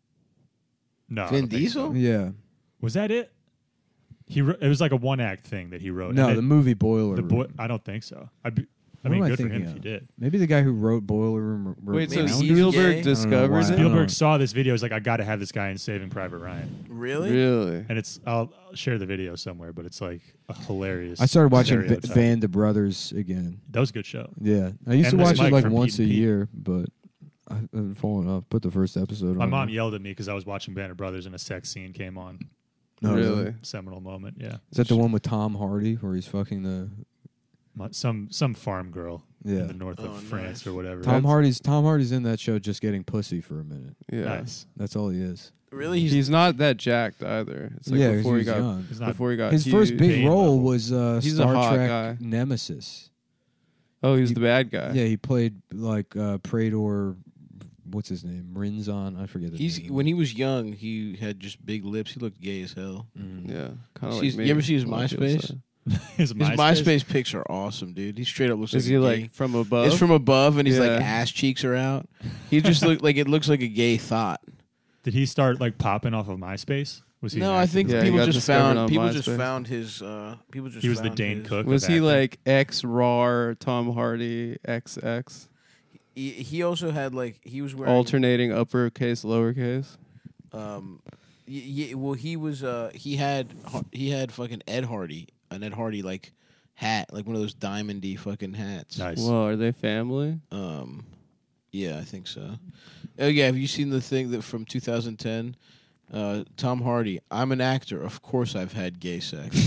no, I Vin don't think Diesel? so. Yeah. Was that it? He wrote, it was like a one act thing that he wrote. No, And the it- movie Boiler the Room. boy. I don't think so. I, be, I What mean, am I good for him thinking if he of? did. Maybe the guy who wrote Boiler Room. wrote Wait, so Maybe Round- he's Spielberg gay? I don't know discovered why. it? Spielberg saw this video. He's like, I got to have this guy in Saving Private Ryan. Really? Really? And it's I'll, I'll share the video somewhere, but it's like a hilarious. I started watching B- stereotype. Band of Brothers again. That was a good show. Yeah, I used And to this watch it Mike like from once a Pete and Pete. year, but I- I've fallen off. Put the first episode My on. mom there. yelled at me because I was watching Band of Brothers and a sex scene came on. No, Really? Seminal moment, yeah. Is that the one with Tom Hardy where he's fucking the? My- Some some farm girl Yeah. in the north Oh, of France nice. or whatever. Tom That's- Hardy's Tom Hardy's in that show just getting pussy for a minute. Yeah. Nice. That's all he is. Really? He's, He's, not that jacked either. It's like yeah, 'cause before he he was got young. He's not, before he got His huge. first big Bane role level. was uh, He's a Star hot Trek guy. Nemesis. Oh, he was he- the bad guy. Yeah, he played like uh, Praetor. What's his name? Rinzon. I forget his he's name. when he was young, he had just big lips. He looked gay as hell. Mm. Yeah. Kind of Sees- like me. you ever see his a lot of people MySpace? say. his His MySpace. MySpace pics are awesome, dude. He straight up looks Is like he a like gay. from above? It's from above, and he's like Yeah. ass cheeks are out. He just look like it looks like a gay thought. Did he start like popping off of MySpace? Was he? No, an I active- think Yeah, he people got just discovered found on people just MySpace. found his. Uh, people just he was the found Dane his- Cook. Was of he acting. like X raw Tom Hardy X X He, he also had like he was wearing alternating uppercase lowercase? Um, y- y- well, he was. Uh, he had. He had fucking Ed Hardy, an Ed Hardy like hat, like one of those diamondy fucking hats. Nice. Whoa, are they family? Um, yeah, I think so. Oh yeah, have you seen the thing that from two thousand ten? Uh, Tom Hardy. I'm an actor. Of course, I've had gay sex.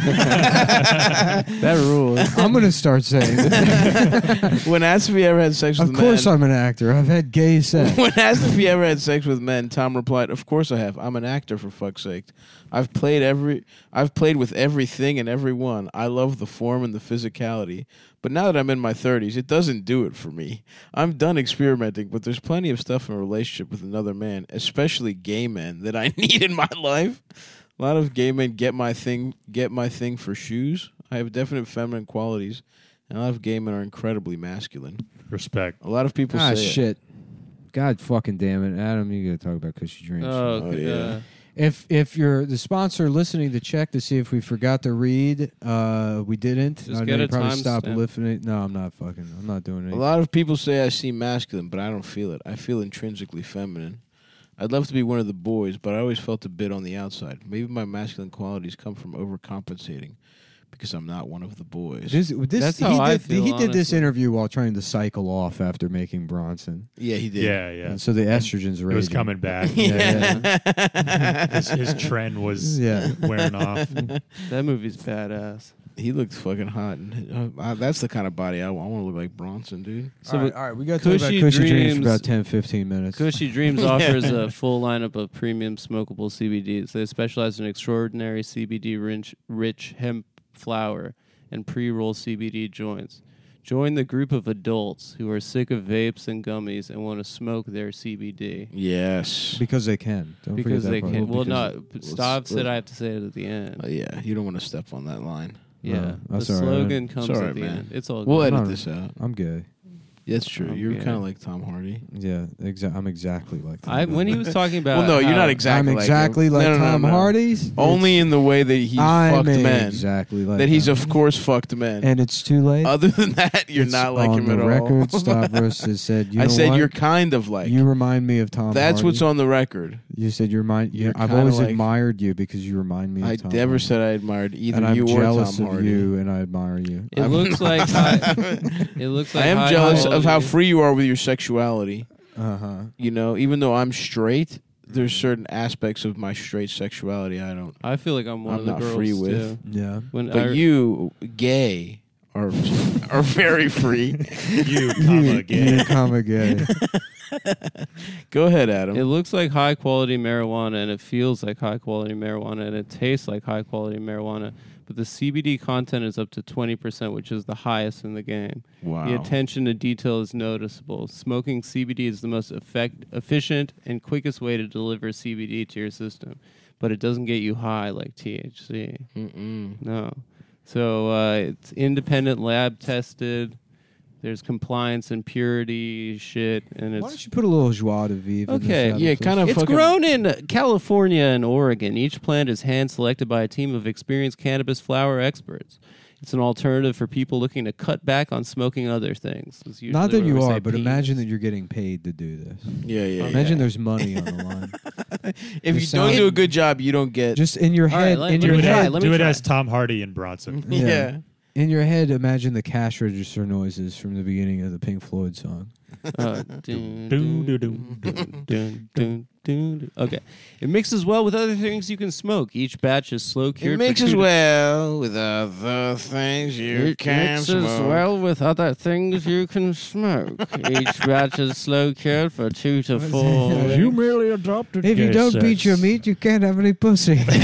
That rules. I'm gonna start saying. that. When asked if he ever had sex with Of course, men, I'm an actor. I've had gay sex. when asked if he ever had sex with men, Tom replied, "Of course I have. I'm an actor, for fuck's sake. I've played every. I've played with everything and everyone. I love the form and the physicality. But now that I'm in my thirties, it doesn't do it for me. I'm done experimenting, but there's plenty of stuff in a relationship with another man, especially gay men, that I need in my life. A lot of gay men get my thing, get my thing for shoes. I have definite feminine qualities, and a lot of gay men are incredibly masculine. Respect. A lot of people Ah, say it. shit. God fucking damn it, Adam! You gotta talk about cushy dreams. Oh, Oh, okay, yeah. yeah. If if you're the sponsor listening to check to see if we forgot to read, uh, we didn't. Just I get know you a probably stop timestamp. listening. No, I'm not fucking. I'm not doing A it. lot of people say I seem masculine, but I don't feel it. I feel intrinsically feminine. I'd love to be one of the boys, but I always felt a bit on the outside. Maybe my masculine qualities come from overcompensating because I'm not one of the boys. This, this, That's he how I did, feel, He did this honestly. interview while trying to cycle off after making Bronson, yeah, he did. Yeah, yeah. and so the estrogens It raging. was coming back. Yeah, his, his trend was Yeah. wearing off. That movie's badass. He looked fucking hot. And, uh, I, that's the kind of body I, want to look like Bronson, dude. So all right, but all right, we got to talk about Cushy cushy dreams Dreams- for about ten, fifteen minutes. Cushy Dreams offers a full lineup of premium smokable C B Ds. They specialize in extraordinary C B D rich, rich hemp flower and pre-roll C B D joints. Join the group of adults who are sick of vapes and gummies and want to smoke their C B D. Yes. Because they can. Don't Because forget that they part. can. Well, because- no. let's- Stav said let's- I have to say it at the end. Uh, yeah, you don't want to step on that line. Yeah, No, the that's all right. slogan comes It's all at right, the man. end. It's all We'll good. edit No. this out. I'm gay. That's true. I'm You're gay. kind of like Tom Hardy. Yeah, exa- I'm exactly like Tom I when he Hardy. was talking about Well, no, you're how- not exactly. I'm like exactly him. like No, no, no, Tom no. Hardy's. Only It's- in the way that he I'm fucked men. exactly like That he's him. of course fucked men. and it's too late. Other than that, you're It's not like on him the at record. all. Stavros has said. You I know said what? you're kind of like. You remind me of Tom. That's Hardy. what's on the record. You said you remind. You, You're I've kinda always like- admired you because you remind me. of I Tom never Hardy. said I admired either and I'm you or jealous Tom of Hardy. you, and I admire you. It I'm looks not- like high, it looks like I am high jealous of how quality- free you are with your sexuality. Uh huh. You know, even though I'm straight, there's certain aspects of my straight sexuality I don't. I feel like I'm one I'm of the not girls free with. too. Yeah. When But I, you, gay, are are very free. You, comma, gay. You comma gay. Go ahead, Adam. it looks like high quality marijuana and it feels like high quality marijuana and it tastes like high quality marijuana, but the C B D content is up to twenty percent, which is the highest in the game. Wow. The attention to detail is noticeable. Smoking C B D is the most effect- efficient and quickest way to deliver C B D to your system, but it doesn't get you high like T H C. Mm-mm. No. So uh, it's independent lab tested. There's compliance and purity shit, and Why don't it's you put a little joie de vivre? in this, Okay. Adam, Yeah, please? kind of it's fucking. grown in California and Oregon. Each plant is hand selected by a team of experienced cannabis flower experts. It's an alternative for people looking to cut back on smoking other things. It's usually Not that where you we say are, but peanuts. imagine that you're getting paid to do this. Yeah, yeah. yeah. Imagine there's money on the line. If you Just don't sound- do a good job, you don't get. Just in your All right, head, let- in let your me do it, try, head, as, let me do it try. as Tom Hardy in Bronson. Yeah. yeah. in your head, imagine the cash register noises from the beginning of the Pink Floyd song. Uh, dun, Doo, doo, dun, doo. dun, dun, dun, dun. Okay. It mixes well with other things you can smoke. Each batch is slow cured. It for mixes two to- well with other things you It can mixes smoke. well with other things you can smoke. Each batch is slow cured for two to four. Yeah, weeks. you merely adopted. If you don't beat your meat, you can't have any pussy. What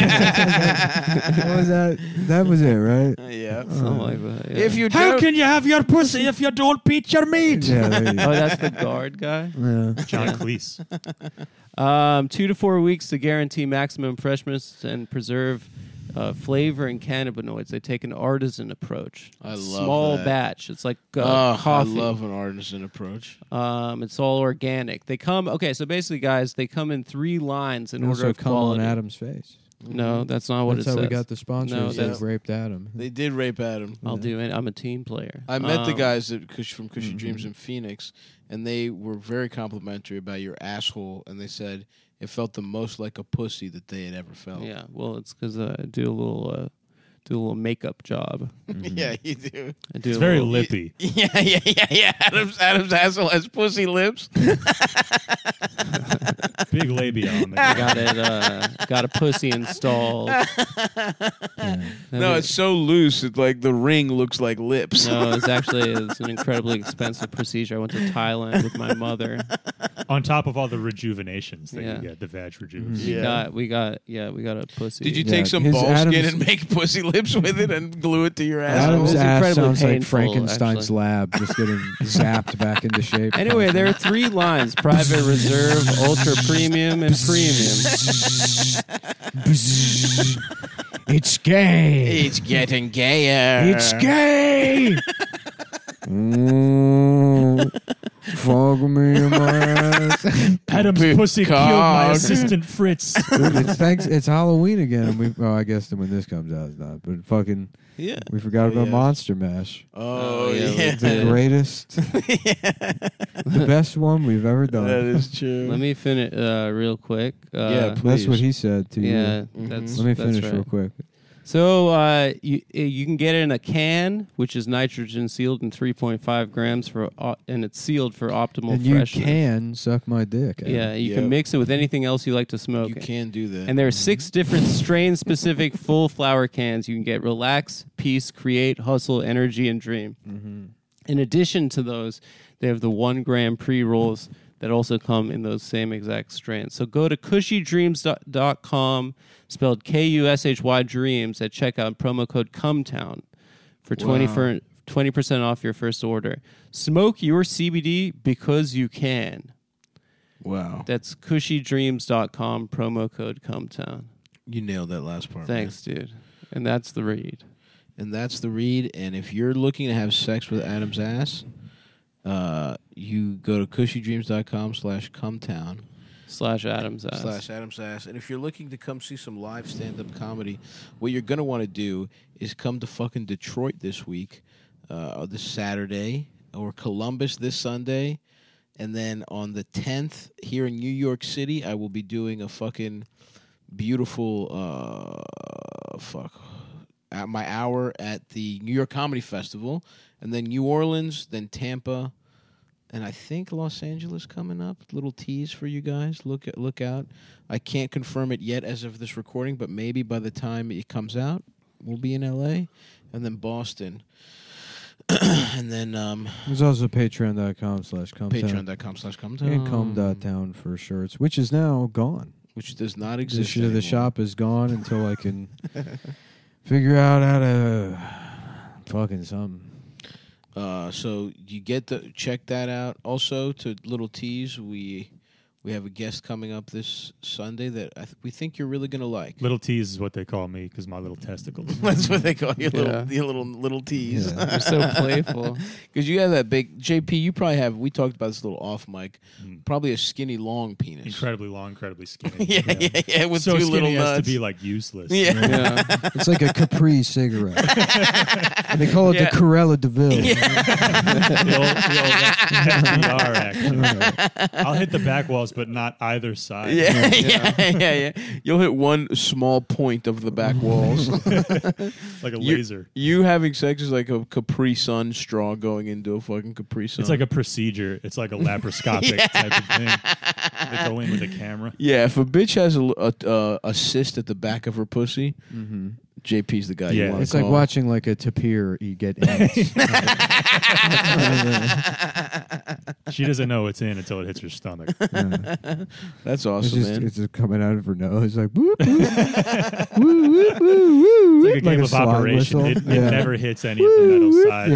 was that? That was it, right? Yeah. Something like that. Yeah. If you How don't, can you have your pussy if you don't beat your meat? Yeah, there you Oh, go. that's the guard guy. Yeah. John Yeah. Cleese. Um, two to four weeks to guarantee maximum freshness and preserve uh, flavor and cannabinoids. They take an artisan approach. I It's love small that. batch. It's like uh, oh, I coffee. love an artisan approach. Um, it's all organic. They come okay. So basically, guys, they come in three lines in And order also of come on quality. Adam's face. No, that's not what That's it how says. we got the sponsors. No, No, that's- raped Adam. They did rape Adam. I'll do it. I'm a team player. I met the Um, guys at Cush, from Cushy Mhm. Dreams in Phoenix, and they were very complimentary about your asshole, and they said it felt the most like a pussy that they had ever felt. Yeah, well, it's because uh, I do a little, uh, do a little makeup job. yeah, you do. I do It's a very little, lippy. Yeah, yeah, yeah, yeah. Adam's Adam's asshole has pussy lips. Big labia on the I guy. got it. Uh, got a pussy installed. No, it's so loose. It like the ring looks like lips. No, it's actually it's an incredibly expensive procedure. I went to Thailand with my mother. On top of all the rejuvenations that Yeah. you get, the vag Mm-hmm. rejuvenation. We Yeah. got, we got, yeah, we got a pussy. Did you Yeah, take some his ball Adam's- skin and make pussy lips with it and glue it to your asshole? Adam's was ass incredibly sounds like painful, Frankenstein's actually. lab, just getting zapped back into shape. Anyway, there are three lines: private, reserve, ultra premium, and premium. It's gay. It's getting gayer. It's gay. Mm, fuck me in my ass. Adam's Big pussy killed my cock. assistant Fritz. Dude, it's thanks. It's Halloween again, and we. Oh, I guess when this comes out, it's not. But fucking, Yeah. we forgot Oh, about yeah. Monster Mash, Oh, Oh, yeah, we yeah. the did. greatest, the best one we've ever done. That is true. Let me finish uh, real quick. Uh, Yeah, That's please. what he said to yeah, you. that's. Let me that's finish right. real quick. So uh, you you can get it in a can, which is nitrogen sealed in three point five grams for, uh, and it's sealed for optimal And you freshness. can suck my dick. Adam. Yeah, you Yep. can mix it with anything else you like to smoke. You can do that. And there are six different strain-specific full flower cans. You can get Relax, Peace, Create, Hustle, Energy, and Dream. Mm-hmm. In addition to those, they have the one gram pre-rolls that also come in those same exact strains. So go to cushy dreams dot com, spelled K U S H Y Dreams, at checkout, promo code CUMTOWN for twenty Wow. for twenty percent off your first order. Smoke your C B D because you can. wow. That's cushy dreams dot com, promo code CUMTOWN. You nailed that last part. Thanks, dude. And that's the read. man. And that's the read. And if you're looking to have sex with Adam's ass, uh, you go to cushy dreams dot com slash cumtown. Slash Adam's ass. Slash Adam's ass. And if you're looking to come see some live stand-up comedy, what you're going to want to do is come to fucking Detroit this week, uh, this Saturday, or Columbus this Sunday. And then on the tenth, here in New York City, I will be doing a fucking beautiful, uh, fuck, at my hour at the New York Comedy Festival. And then New Orleans, then Tampa, and I think Los Angeles coming up. Little tease for you guys. Look at, look out. I can't confirm it yet as of this recording, but maybe by the time it comes out, we'll be in L A, and then Boston, and then um, There's also patreon dot com slash cum patreon dot com slash come and cum dot town for shirts, which is now gone. which does not The, exist. sh- the anymore. shop is gone until I can Figure out how to fucking something. Uh, so you get the check that out. Also, to little tease, we we have a guest coming up this Sunday that I th- we think you're really gonna like. Little tease is what they call me because my little testicles. That's what they call you, Yeah. little your little little tease. Yeah. You're so playful. Because you have that big J P. You probably have. We talked about this a little off mic. Mm. Probably a skinny long penis. Incredibly long, incredibly skinny. yeah, yeah, yeah, with so two skinny little as nuts. to be like useless. yeah. Yeah. It's like a Capri cigarette. And they call it Yeah. the Corella Deville. the old, the old F D R action. I'll hit the back walls, but not either side. Yeah, yeah, yeah, yeah. You'll hit one small point of the back walls. Like a You- laser. You having sex is like a Capri Sun straw going into a fucking Capri Sun. It's like a procedure. It's like a laparoscopic Yeah. type of thing. They go in with a camera. yeah. If a bitch has a, a, a, a cyst at the back of her pussy, Mm-hmm. J P's the guy Yeah. you want. It's like watching like a tapir you get ants. She doesn't know it's in until it hits her stomach. Yeah. That's It's awesome, just man. it's just coming out of her nose like whoop whoop woo woo woo woo. It's like a game of slide operation. whistle. It, it Yeah. never hits any of the metal sides.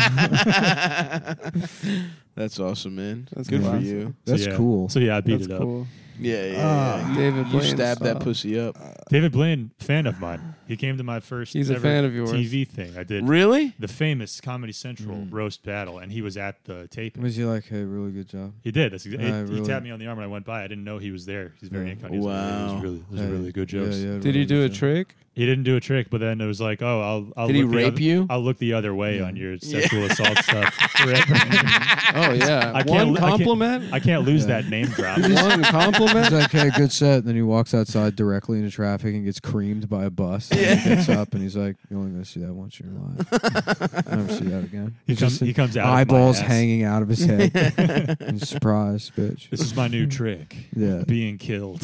Yeah. That's awesome, man. That's good for awesome. you. So, That's yeah. cool. So yeah, I beat That's it up. cool. Yeah, yeah, Ah. yeah. You, David you Blaine stabbed that style. pussy up. David Blaine, fan of mine. He came to my first He's a ever fan of yours. T V thing. I did Really? the famous Comedy Central Mm. roast battle, and he was at the taping. Was he like, hey, really good job? He did. That's exa- Yeah, it- He really. tapped me on the arm when I went by. I didn't know he was there. He's very Yeah. incognito. He was like, "Yeah, it Wow. was really, it was Hey, really good yeah, jokes. yeah, Did he really do a good job. trick? He didn't do a trick, but then it was like, oh, I'll, I'll Did he look the rape other- you? I'll look the other way Yeah. on your sexual assault stuff forever. Oh yeah. I can't One li- I can't- compliment. I can't lose Yeah. that name drop. One He's compliment. like, hey, good set. And then he walks outside directly into traffic and gets creamed by a bus. And Yeah. he gets up and he's like, you're only going to see that once in your life. Never see that again. He He's comes, just he comes out. eyeballs of my ass. hanging out of his head. And surprise, bitch. This is my new trick. Yeah. Being killed.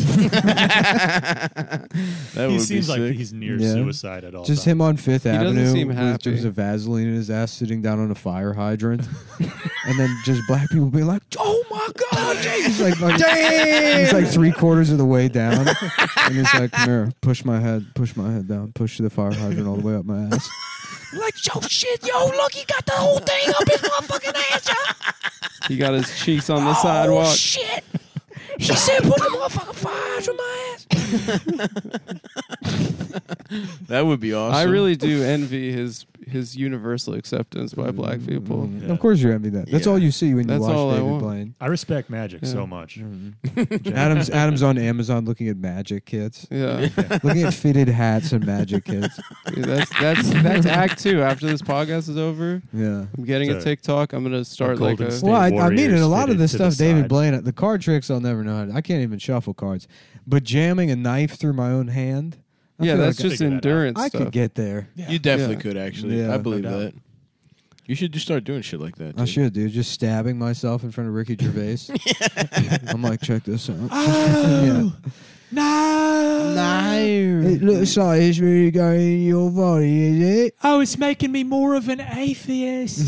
That he would seems be like sick. he's near Yeah. suicide at all Just times. him on Fifth doesn't Avenue seem with happy. just a Vaseline in his ass sitting down on a fire hydrant. And then just black people being like, oh my God, Jay. He's like, like he's like three quarters of the way down. And he's like, come here, push my head, push my head down, push the fire hydrant all the way up my ass. Like, yo, shit, yo, look, he got the whole thing up his motherfucking ass, yo. He got his cheeks on the sidewalk. Oh, shit. She said, put the motherfucking fire hydrant my ass. That would be awesome. I really do envy his his universal acceptance by black people. Mm, Yeah. Of course you envy that. That's Yeah. all you see when That's you watch all I David want. Blaine. I respect magic Yeah. so much. Adam's Adam's on Amazon looking at magic kits. Yeah. Looking at fitted hats and magic kits. Yeah, that's that's that's act two. After this podcast is over, Yeah. I'm getting a The- TikTok. I'm gonna start the like Golden a. State Well, I, I mean, Warriors and a lot of fitted this to the stuff, David side. Blaine, the card tricks, I'll never know how to. I can't even shuffle cards. But jamming a knife through my own hand, I Yeah, feel that's like just figure that out. endurance I stuff. could get there. You definitely Yeah. could actually. Yeah, I believe no doubt. that. You should just start doing shit like that. I dude. should, dude. Just stabbing myself in front of Ricky Gervais. I'm like, check this out. Oh, no. It looks like it's really going in your body, is it? Oh, it's making me more of an atheist.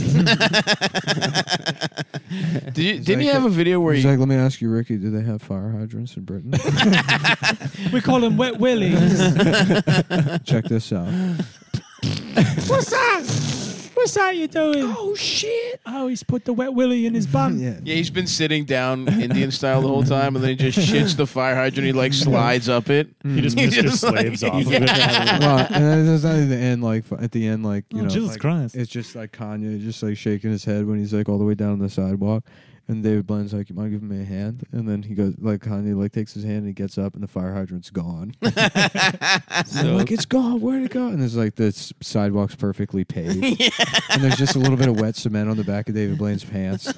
Did you, didn't like you have a video where He's you? like, let me ask you, Ricky, do they have fire hydrants in Britain? we call them wet willies. Check this out. What's that? What's that you doing? Oh, shit. Oh, he's put the wet willy in his bum. Yeah. Yeah, he's been sitting down Indian style the whole time, and then he just shits the fire hydrant. He like slides up it. He just He Mister just, Slaves like- off of it. Well, and then it's not at the end, like at the end, like you Oh, know, Jesus like, Christ. it's just like Kanye just like shaking his head when he's like all the way down the sidewalk, and David Blaine's like, "You mind giving me a hand?" And then he goes, like Kanye like takes his hand and he gets up, and the fire hydrant's gone. So, I'm like, "It's gone. Where'd it go?" And there's like the s- sidewalk's perfectly paved, and there's just a little bit of wet cement on the back of David Blaine's pants.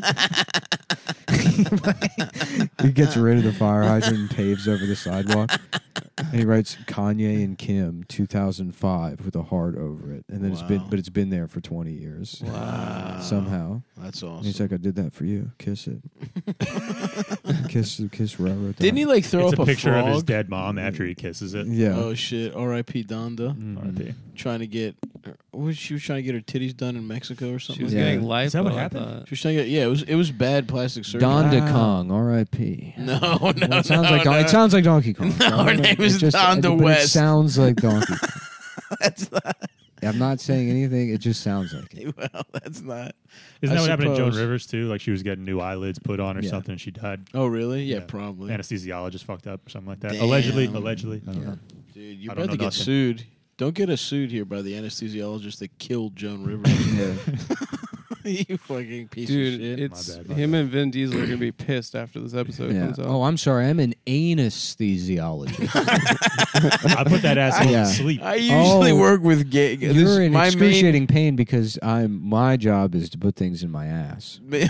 He gets rid of the fire hydrant and paves over the sidewalk. And he writes Kanye and Kim two thousand five with a heart over it. And then it's been Wow. but it's been there for twenty years. Wow. Somehow. That's And awesome. he's like, I did that for you. Kiss it. kiss kiss railroad. Didn't he like throw It's up a a picture frog? of his dead mom after he kisses it. Yeah. Oh shit! R I P Donda. Mhm. R I P. Trying to get, what was she was trying to get her titties done in Mexico or she something. was Yeah. getting lipo. Is that what I happened? thought. She was trying to get, yeah, it was it was bad plastic surgery. Donda Wow. Kong, R I P No, no, Well, no. it sounds like no. Don- it sounds like Donkey Kong. No, her It name is just- Donda but West. It sounds like Donkey Kong. that's not. I'm not saying anything. It just sounds like it. Well, that's not. Isn't I that what happened to Joan suppose. Rivers too? Like she was getting new eyelids put on or Yeah. something, and she died. Oh, really? Yeah, Yeah. probably. Anesthesiologist fucked up or something like that. Damn. Allegedly, allegedly. I don't Yeah. know. Dude, you're I don't about to know get nothing. sued. Don't get us sued here by the anesthesiologist that killed Joan Rivers. Yeah. You fucking piece Dude, of shit. it's My bad, my him and Vin Diesel are gonna be pissed after this episode Yeah. comes out. Oh, I'm sorry. I'm an anesthesiologist. I put that asshole Yeah. to sleep. I usually Oh, work with gay. You're this, in my excruciating pain because I'm. My job is to put things in my ass. Main...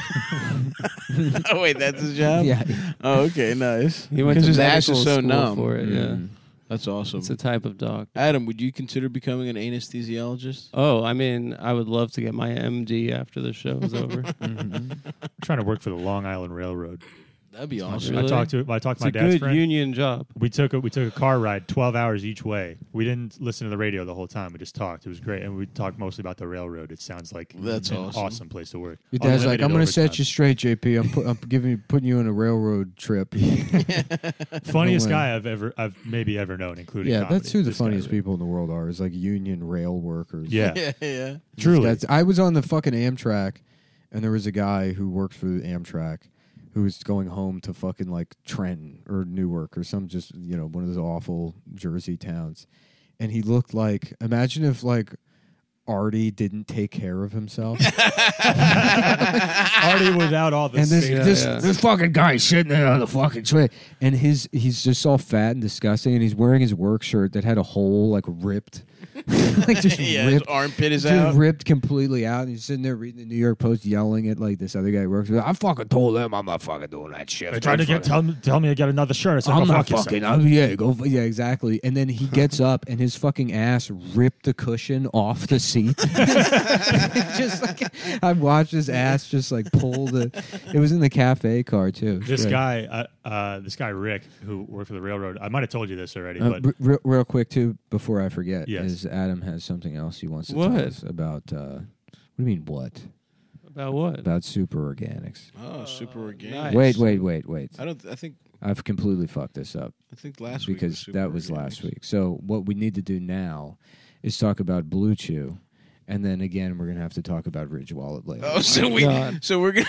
oh wait, that's his job. Yeah. Oh, okay, nice. He went because to his ass medical is so school numb. for it. Yeah, Mm. That's awesome. it's a type of dog. Adam, would you consider becoming an anesthesiologist? Oh, I mean, I would love to get my M D after the show is over. I'm trying to work for the Long Island Railroad. That'd be I awesome. Really? talked to I talked It's to my a dad's good friend. union job. We took a we took a car ride, twelve hours each way. We didn't listen to the radio the whole time. We just talked. It was great, and we talked mostly about the railroad. It sounds like That's an awesome. place to work. Your dad's like, Unlimited I'm going to set overtime. you straight, J P. I'm, put, I'm giving you, putting you on a railroad trip. Funniest No way. guy I've ever I've maybe ever known, including Yeah, comedy. that's who the This guy funniest really- people in the world are. Is like union rail workers. Yeah, yeah, yeah. These truly. guys- I was on the fucking Amtrak, and there was a guy who worked for the Amtrak who was going home to fucking like Trenton or Newark or some just you know one of those awful Jersey towns, and he looked like imagine if like Artie didn't take care of himself. Already without all the And this safety- Yeah, this yeah. this fucking guy sitting there on the fucking tray, and his he's just all fat and disgusting, and he's wearing his work shirt that had a hole like ripped, like just yeah, his ripped, armpit is just out. ripped completely out. And he's sitting there reading the New York Post, yelling at like this other guy who works with. I fucking told him I'm not fucking doing that shit. They tried to get tell me, tell me to get another shirt. I said, I'm go not fuck fucking. yourself. I'm, yeah, go. f- Yeah, exactly. And then he gets up, and his fucking ass ripped the cushion off the seat. Just like I watched his ass just like pull the. It was in the cafe car too. This Yeah. guy, uh, uh, this guy Rick, who worked for the railroad. I might have told you this already, Uh, but r- real, real quick too, before I forget, Yes. is Adam has something else he wants to What? tell us about. Uh, what do you mean what? About what? About super organics. Oh, super organic. nice. Wait, wait, wait, wait. I don't. I think. I've completely fucked this up I think last week because was super that was organics. last week. So what we need to do now is talk about Blue Chew, and then again we're gonna have to talk about Ridge Wallet later. Oh, so we. God. So we're gonna.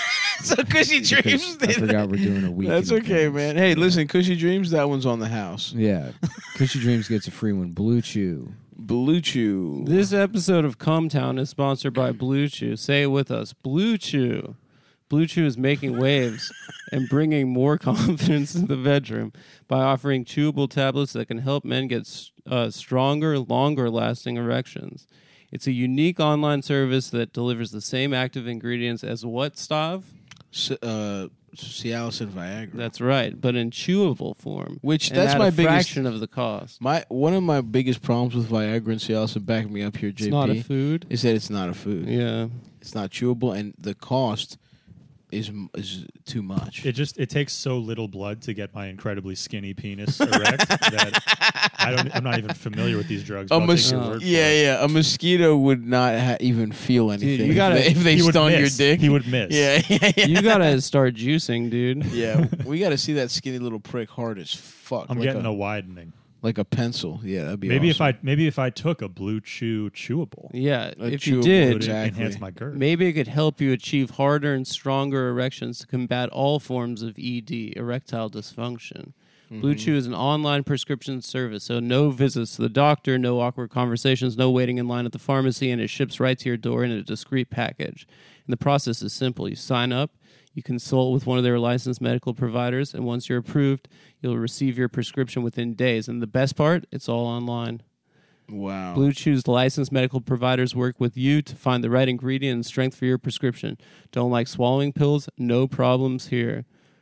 so Cushy Because Dreams. I forgot we're doing a week. That's in okay, advance. man. Hey, listen, Cushy Dreams. That one's on the house. Yeah, Cushy Dreams gets a free one. Blue Chew. Blue Chew. This episode of Cometown is sponsored by Blue Chew. Say it with us. Blue Chew. Blue Chew is making waves and bringing more confidence in the bedroom by offering chewable tablets that can help men get uh, stronger, longer-lasting erections. It's a unique online service that delivers the same active ingredients as what, Stav? S- uh, Cialis and Viagra. That's right, but in chewable form. Which and that's at my a biggest. fraction of the cost. My one of my biggest problems with Viagra and Cialis, and back me up here, J P, It's not a food. is that it's not a food. Yeah. It's not chewable, and the cost is is too much. it just it takes so little blood to get my incredibly skinny penis erect that I don't. I'm not even familiar with these drugs. A but I'll mos- take your word for yeah, it. yeah. A mosquito would not ha- even feel anything you gotta- if they, if they He would stung your miss. dick. He would miss. Yeah, yeah, yeah. You gotta start juicing, dude. yeah, we got to see that skinny little prick hard as fuck. I'm like getting a, a widening. like a pencil. Yeah, that'd be Maybe awesome. if I maybe if I took a Blue Chew chewable, Yeah, A if you chewable it did, would Exactly. enhance my girth. maybe it could help you achieve harder and stronger erections to combat all forms of E D, erectile dysfunction. Blue Chew is an online prescription service, so no visits to the doctor, no awkward conversations, no waiting in line at the pharmacy, and it ships right to your door in a discreet package. And the process is simple. You sign up, you consult with one of their licensed medical providers, and once you're approved, you'll receive your prescription within days. And the best part, it's all online. Wow. Blue Chew's licensed medical providers work with you to find the right ingredient and strength for your prescription. Don't like swallowing pills? No problems here.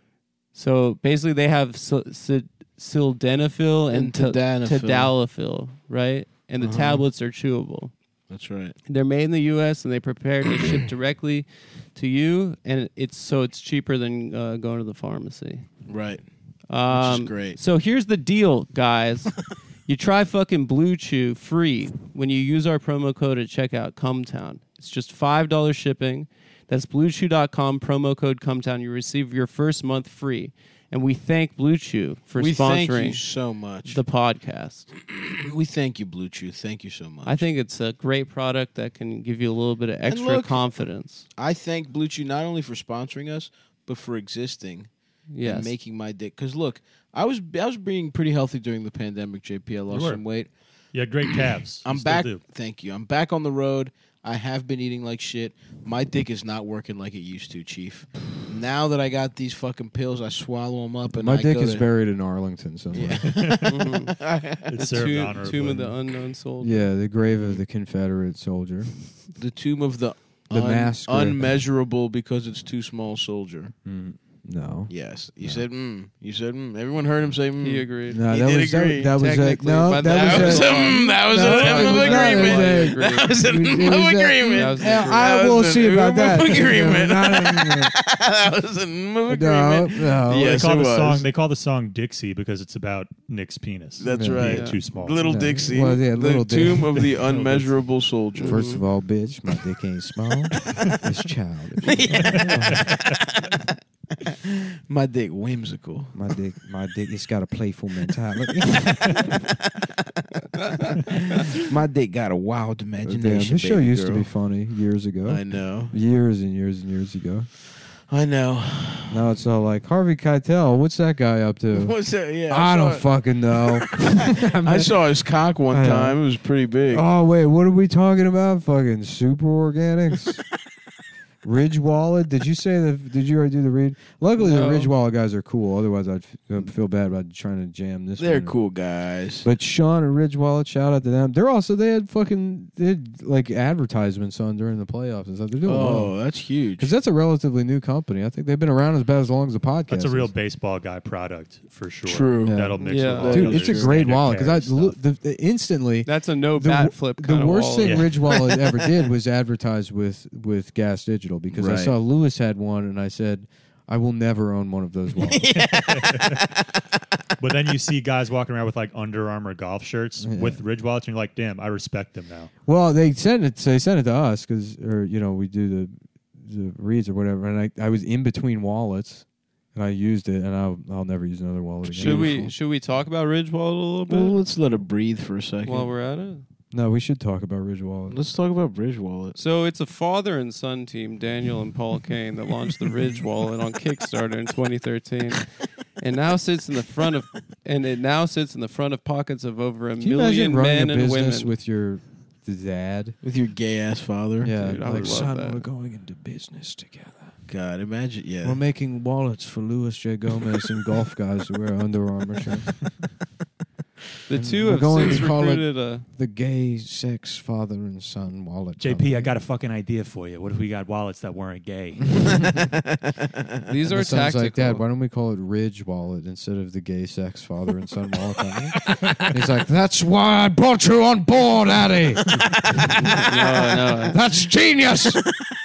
So basically, they have sil- sil- sildenafil and, And t- tadalafil. tadalafil, right? And the Uh-huh. tablets are chewable. That's right. They're made in the U S and they prepare to ship directly to you, and it's so it's cheaper than uh, going to the pharmacy. Right. Um, great. So here's the deal, guys. You try fucking Blue Chew free when you use our promo code at checkout, Cumtown. It's just five dollars shipping. That's bluechew dot com, promo code Cumtown. You receive your first month free. And we thank Blue Chew for we thank you sponsoring so much. the podcast. we thank you, Blue Chew. Thank you so much. I think it's a great product that can give you a little bit of extra look- confidence. I thank Blue Chew not only for sponsoring us, but for existing Yes. and making my dick. Because look, I was I was being pretty healthy during the pandemic. J P, I lost were. some weight. Yeah, great calves. I'm You still back. do. Thank you. I'm back on the road. I have been eating like shit. My dick is not working like it used to, Chief. Now that I got these fucking pills, I swallow them up and My I dick go is to- buried in Arlington somewhere. Yeah, Mhm. It's served Tomb, honorably. Tomb of the Unknown Soldier. the grave of the Confederate soldier. the tomb of the, The un- mass grave. unmeasurable because it's too small soldier. Mm, no. Yes, you No. said mm. You said mm. Everyone heard him say mm. He agreed. No, He that did was that, agree. that was a, Technically, no. by the- That, That was was a, a mm, that was No, an that M of was not- agreement. it was a- That was an it M was of a- agreement. That was an Yeah, agreement. I That will was see an about M that. of agreement. No, no, no, no. that was an M of No, agreement. no. Yes, they call it the was. song. They call the song Dixie because it's about Nick's penis. That's Yeah. right. Being too small. Little Yeah. Dixie, Well, yeah, the Little Dick. tomb of the unmeasurable soldier. First of all, bitch, my dick ain't small. It's childish. my dick whimsical. My dick, my dick, it's got a playful mentality. My dick got a wild Damn, imagination. this show baby used to girl. be funny years ago. I know. Years and years and years ago. I know. Now it's all like Harvey Keitel. What's that guy up to? What's that? Yeah, I saw don't it. fucking know. I saw his cock one I know. time. It was pretty big. Oh wait, what are we talking about? Fucking super organics. Ridge Wallet. Did you say the? Did you already do the Ridge? Luckily, No. the Ridge Wallet guys are cool. Otherwise, I'd f- I'd feel bad about trying to jam this. They're one. cool guys. But Sean and Ridge Wallet, shout out to them. They're also they had fucking they had like advertisements on during the playoffs and stuff. They're doing well. Oh, that's huge. Because that's a relatively new company. I think they've been around as about as long as the podcast. That's a real is. baseball guy product for sure. True. Yeah. That'll mix Yeah. with all Dude, the it's a other great standard wallet because I carry lo- stuff. the, the instantly That's a no the, bat wo- flip the kind of worst wallet. thing Yeah. Ridge Wallet ever did was advertise with with Gas Digital because I Right. saw Lewis had one and I said I will never own one of those wallets. But then you see guys walking around with like Under Armour golf shirts Yeah. with Ridge wallets, and you're like, damn, I respect them now. Well, they sent it. They sent it to us because, or you know, we do the the reads or whatever, and I I was in between wallets. And I used it, and I'll I'll never use another wallet again. Should we should we talk about Ridge Wallet a little bit Well, let's let it breathe for a second. while we're at it? No, we should talk about Ridge Wallet. Let's talk about Bridge Wallet. So it's a father and son team, Daniel and Paul Kane, that launched the Ridge Wallet on Kickstarter in twenty thirteen, and now sits in the front of and it now sits in the front of pockets of over a Can you million imagine running men a and business women. with your dad? With your gay ass father. Yeah, Dude, I like would love son, that. we're going into business together. God, imagine. Yeah. We're making wallets for Louis J. Gomez and golf guys who wear Under Armour shirts. The and two we're have going since to call it- recruited a. The gay sex father and son wallet. J P, company. I got a fucking idea for you. What if we got wallets that weren't gay? These are It sounds tactical. like Dad, why don't we call it Ridge Wallet instead of the gay sex father and son wallet company? He's like, that's why I brought you on board, Addy. no, no. That's genius.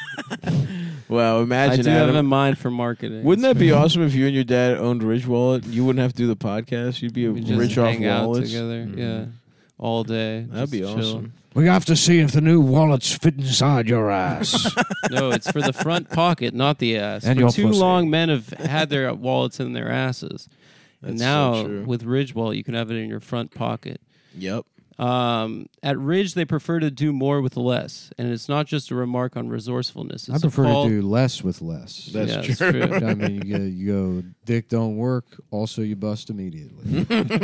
Well, I imagine do have Adam. a mind for marketing. Wouldn't that be awesome if you and your dad owned Ridge Wallet? You wouldn't have to do the podcast. You'd be a we just rich off hang out wallets. together? Mhm. Yeah, all day. That'd be just chill. awesome. We have to see if the new wallets fit inside your ass. No, it's for the front pocket, not the ass. And for your too pussy. long, men have had their wallets in their asses, and That's so now true. with Ridge Wallet, you can have it in your front pocket. Yep. Um, at Ridge, they prefer to do more with less, and it's not just a remark on resourcefulness. It's I prefer a call- to do less with less. That's Yeah, true. it's true. I mean, you go, you go, dick don't work. Also, you bust immediately.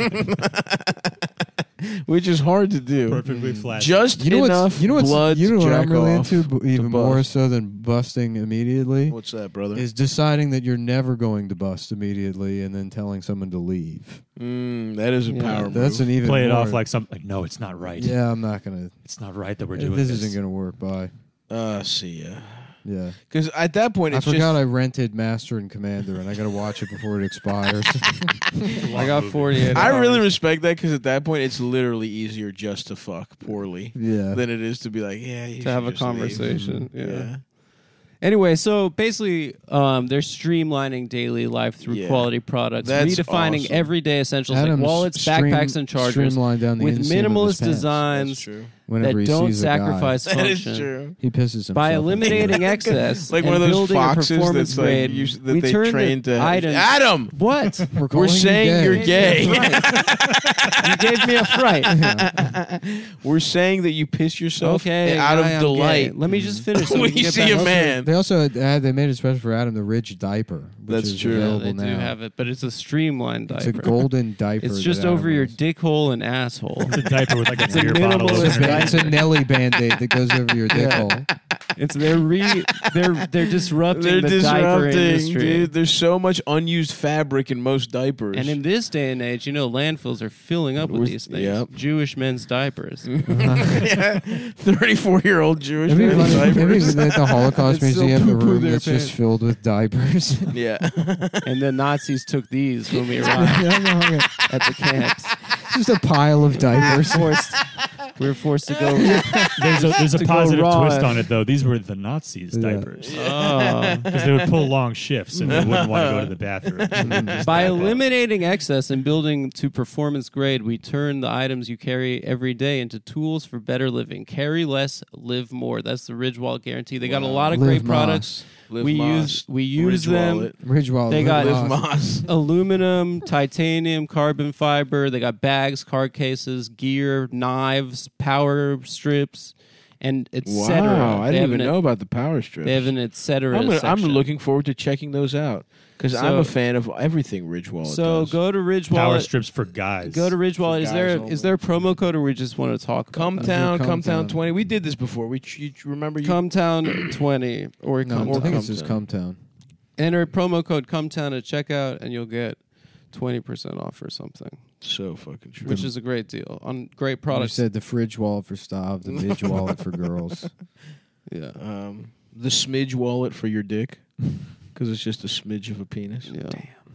Which is hard to do. Perfectly flat. Just You know enough what's you know what's blood you know to what I'm jack really off into, b- even to more bust. so than busting immediately, What's that, brother? is deciding that you're never going to bust immediately and then telling someone to leave. Mm, that is a Yeah. power move. That's an even Play it more, off like something like, no, it's not right. yeah, I'm not gonna. It's not right that we're doing This this. isn't gonna work. Bye. Uh, see ya. Yeah, Because at that point, I it's forgot just I rented Master and Commander, and I gotta watch it before it expires. I got forty-eight. I really hours. respect that because at that point, it's literally easier just to fuck poorly yeah, than it is to be like, yeah, you to should have a just leave. conversation. Yeah. Yeah. Anyway, so basically, um, they're streamlining daily life through Yeah. quality products, That's redefining awesome. everyday essentials Adam's like wallets, stream- backpacks, and chargers streamlined down the with inseam of his minimalist pants. designs That's true. Whenever that he don't sees a guy, sacrifice That is function. true. he pisses himself. By into eliminating it. excess, Like and one of those building a foxes performance that's like grade, you, that we they turn train the to items. Adam. What? We're, We're calling you saying you're gay. gay. You gave me a fright. We're saying that you piss yourself Okay, out guy, of I'm delight gay. Let me just finish. So we when can you get see back a to- man. They also had, had- they made it special for Adam the Ridge diaper. Which That's is true. Yeah, Available they do now. have it, but it's a streamlined It's a diaper. golden diaper. It's that just Adam over your wears. dick hole and asshole. It's a diaper with like a It's a beer bottle minimalist over It's a, it. ba- it's a Nelly band-aid that goes over your dick Yeah. hole. It's they're re they're they're disrupting They're the diaper disrupting, industry. dude. There's so much unused fabric in most diapers. And in this day and age, you know, landfills are filling up with With- these things. yep. Jewish men's diapers. yeah, thirty-four-year-old Jewish It'd be man in funny- maybe diapers. at the Holocaust It's still Museum, the poo-poo room their that's just pants. filled with diapers. Yeah. And the Nazis took these when we arrived at the camps. Just a pile of diapers. Forced, we were forced to go. There's a, there's a To go positive raw. twist on it, though. These were the Nazis' Yeah. diapers. Oh. Because they would pull long shifts and they wouldn't want to go to the bathroom. So they'd just By dive up. eliminating excess and building to performance grade, we turn the items you carry every day into tools for better living. Carry less, live more. That's the Ridgewald guarantee. They got a lot of Live great Moss. products. Live we Moss. use we use Ridge them. Wallet. Ridgewald. They got- Live Moss. Moss. Aluminum, titanium, carbon fiber. They got bags, card cases, gear, knives, power strips, and et cetera. Wow, I They didn't have even an- know about the power strips. They have an et cetera. I'm, gonna, I'm section. looking forward to checking those out because I'm So- a fan of everything Ridge Wallet So does. go to Ridge Power Wallet. strips for guys. Go to Ridge Wallet. Is guys there only. is there a promo code, or we just want to talk? about Come that? Town, Come Come Town Town. twenty. We did this before. We you remember you Come Town twenty or No, come I think Town. it's just Come Town. Enter promo code Come Town at checkout, and you'll get twenty percent off or something, so fucking true. which is a great deal on great You products. said the fridge wallet for Stav, the midge wallet for girls. Yeah, um, the smidge wallet for your dick because it's just a smidge of a penis. yeah.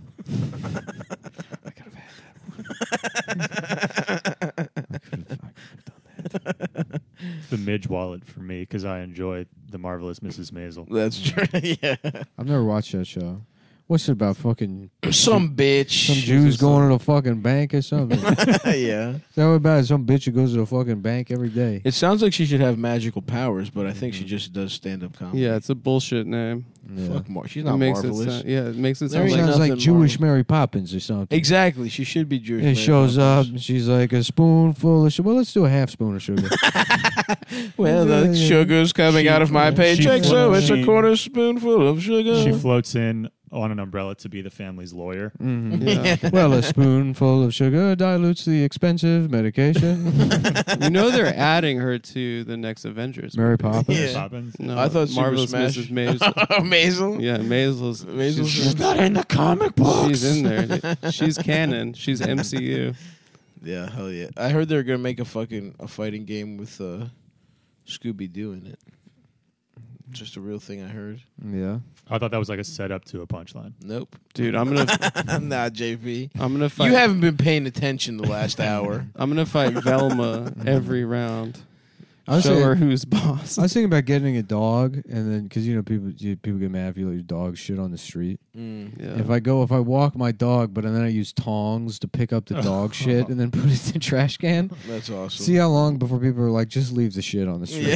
the Midge wallet for me because I enjoy the marvelous Missus Maisel. That's true. yeah, I've never watched that show. What's it about? Fucking some bitch. some Jews going to the fucking bank or something? Is yeah. that what about it? Some bitch who goes to the fucking bank every day. It sounds like she should have magical powers, but I think she just does stand up comedy. Yeah, it's a bullshit name. Yeah. Fuck Mar. She's It not makes marvelous. It sound, yeah, it makes it There sound ain't like Sounds like nothing Jewish Marvel. Mary Poppins or something. Exactly. She should be Jewish. It Mary shows up. Poppins. She's like a spoonful of sugar. Well, let's do a half spoon of sugar. Well, Yeah, the yeah. sugar's coming She- out of my she paycheck, so floats- it's a she- quarter spoonful of sugar. She floats in on an umbrella to be the family's lawyer. Mhm. Yeah. Well, a spoonful of sugar dilutes the expensive medication. You know they're adding her to the next Avengers. Mary movie. Poppins. Yeah. Poppins. No, I thought Super Marvelous Smash- Missus Maisel. Maisel. Yeah, Maisel's. Maisel's she's, just not in the comic she's in there. She's canon. She's M C U. Yeah, hell yeah. I heard they're gonna make a fucking a fighting game with uh, Scooby Doo in it. Just a real thing I heard. Yeah. I thought that was like a setup to a punchline. Nope. Dude, I'm gonna Nah, J P. I'm gonna fight. You haven't been paying attention the last hour. I'm gonna fight Velma every round. I was Show saying- her who's boss. I was thinking about getting a dog, and then because you know people you, people get mad if you let your dog shit on the street. Mm. Yeah. If I go, if I walk my dog, but then I use tongs to pick up the dog shit and then put it in the trash can. That's awesome. See how long before people are like, just leave the shit on the street.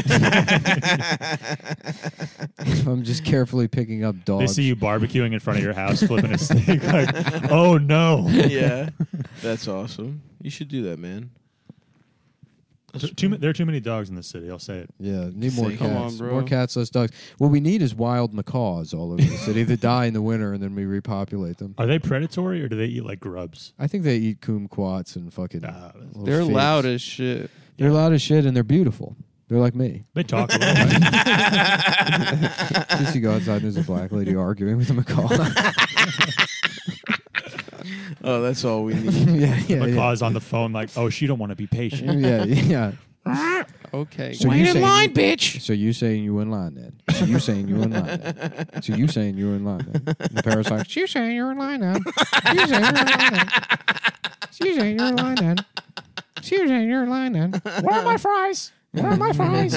Yeah. I'm just carefully picking up dogs. They see you barbecuing in front of your house, flipping a steak. Like, oh no! yeah. That's awesome. You should do that, man. T- too, ma- there are too many dogs in the city. I'll say it. Yeah, need more Think- cats. Come on, bro. More cats, less dogs. What we need is wild macaws all over the city that die in the winter, and then we repopulate them. Are they predatory or do they eat like grubs? I think they eat kumquats and fucking. Ah, little They're figs. loud as shit. They're loud as shit, and they're beautiful. They're like me. They talk a little. Right? Just you go outside and there's a black lady arguing with a macaw. Oh, that's all we need. yeah, yeah, yeah. Macaw's on the phone like, oh, she don't want to be patient. Yeah, yeah. Okay. So Wait you in saying line, you- bitch. So you saying you in line then? So you saying you in line then? So you saying you in line then? And the parrot's like, you saying you're in line then? You saying you're in line then? You saying you're in line then? You saying you're in line then? Where are my fries? Where are my fries?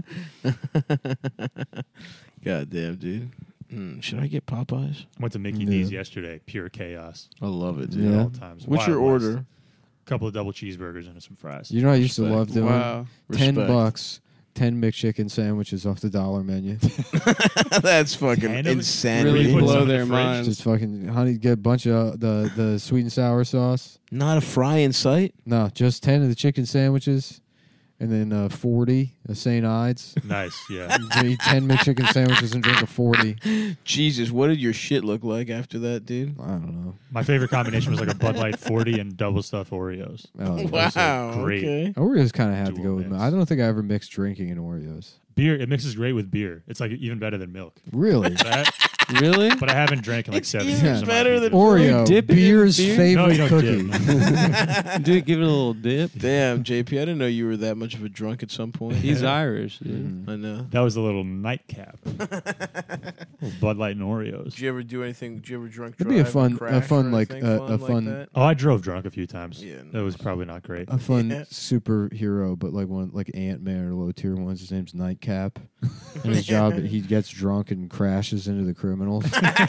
God damn, dude. Mm, should I get Popeyes? Went to Mickey Yeah. D's yesterday. Pure chaos. I love it, dude. Yeah. All times. What's Wild your West. order? couple of double cheeseburgers and some fries. You know, I used to Respect. love doing Wow. ten Respect. bucks, ten McChicken sandwiches off the dollar menu. That's fucking Ten of- insanity. Really Put some blow in the their fridge. minds. Just fucking honey, get a bunch of the the sweet and sour sauce. Not a fry in sight. No, just ten of the chicken sandwiches, and then uh, forty of Saint Ides. Nice, yeah. You eat ten McChicken sandwiches and drink a forty. Jesus, what did your shit look like after that, dude? I don't know. My favorite combination was like a Bud Light forty and double stuffed Oreos. Oh, Wow. great. Okay. Oreos kind of had to Dual go with me. mix. I don't think I ever mixed drinking in Oreos. Beer, it mixes great with beer. It's like even better than milk. Really? But I, Really? but I haven't drank in like It's seven even years. of my better life. than- Oreo, dip it in beer's beer? favorite No, you don't cookie. dip. Do it, give it a little dip. Damn, J P, I didn't know you were that much of a drunk at some point. He's Irish, dude. Mhm. I know. That was a little nightcap. Little Bud Light and Oreos. Did you ever do anything? Did you ever drunk It'd be a drive fun- and a crash fun, or like, anything uh, fun a like fun- that? Oh, I drove drunk a few times. Yeah, That was no. probably not great. A fun Yeah. superhero, but like one like Ant Man or low tier ones. His name's Nightcap, and his job he gets drunk and crashes into the criminals,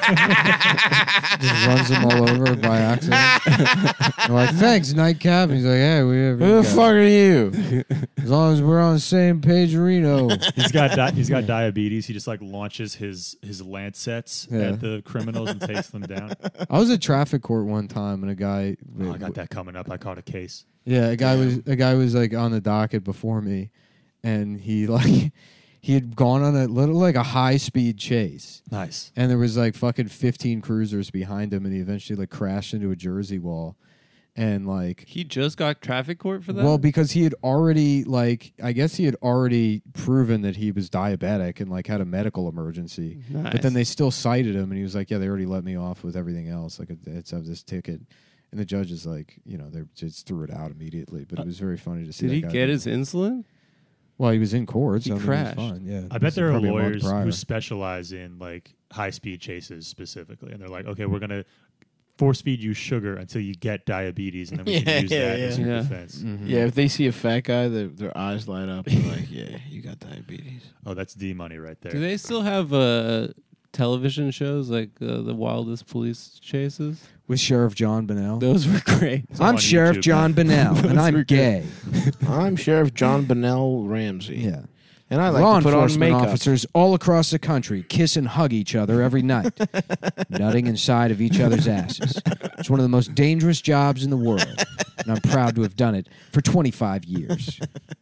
just runs them all over by accident. They're like, "Thanks, Nightcap." And he's like, "Hey, we have Who the fuck are you? as long as we're on the same page, Reno." He's got di- he's got diabetes. He just like launches his his lancets Yeah. at the criminals and takes them down. I was at traffic court one time, and a guy. Oh, I got that coming up. I caught a case. Yeah, a guy was a guy was like on the docket before me, and he like he had gone on a little like a high speed chase, Nice. and there was like fucking fifteen cruisers behind him, and he eventually like crashed into a Jersey wall, and like He just got traffic court for that? well because he had already like I guess he had already proven that he was diabetic and like had a medical emergency, Nice. but then they still cited him, and he was like, yeah, they already let me off with everything else, like it's of this ticket. And the judge is like, you know, they just threw it out immediately. But it was very funny to see. Did that he guy get do his it. insulin? Well, he was in court. He So I mean, crashed. It was fine. Yeah, I It bet was there are probably a month lawyers prior. who specialize in like high speed chases specifically, and they're like, okay, we're gonna force feed you sugar until you get diabetes, and then we Yeah, can use yeah, that as yeah. your Yeah. defense. Mhm. Yeah, if they see a fat guy, their their eyes light up. They're like, yeah, you got diabetes. Oh, that's D money right there. Do they still have uh, television shows like uh, the Wildest Police Chases? With Sheriff John Bonnell. Those were great. It's all I'm on Sheriff YouTube. John Bonnell, and Those I'm were gay. I'm Sheriff John Bonnell Ramsey. Yeah. And I like Law to put on enforcement makeup. officers all across the country kiss and hug each other every night, nutting inside of each other's asses. It's one of the most dangerous jobs in the world, and I'm proud to have done it for twenty-five years.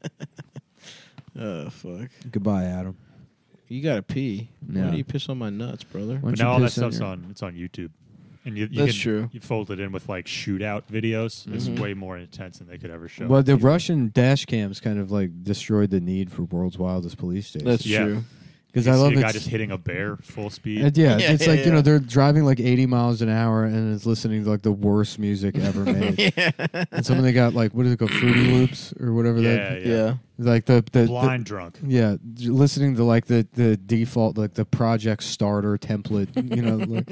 Oh, fuck. Goodbye, Adam. You got to pee. Why Yeah. do you piss on my nuts, brother? Why But don't you now all that piss on stuff's your- on it's on YouTube, and you, you That's can, true. You fold it in with like shootout videos. It's Mhm. way more intense than they could ever show. Well, on the T V. Russian dash cams kind of like destroyed the need for World's Wildest Police Chases. That's Yeah. true. Because You I see love a guy it. just hitting a bear full speed. And yeah, Yeah, it's yeah, like you know yeah. they're driving like eighty miles an hour and it's listening to like the worst music ever made. yeah. And some of they got like what is it called, Fruity Loops or whatever yeah, that. yeah, Yeah. Like the the, the Blind drunk. yeah, j- listening to like the the default like the project starter template, you know, like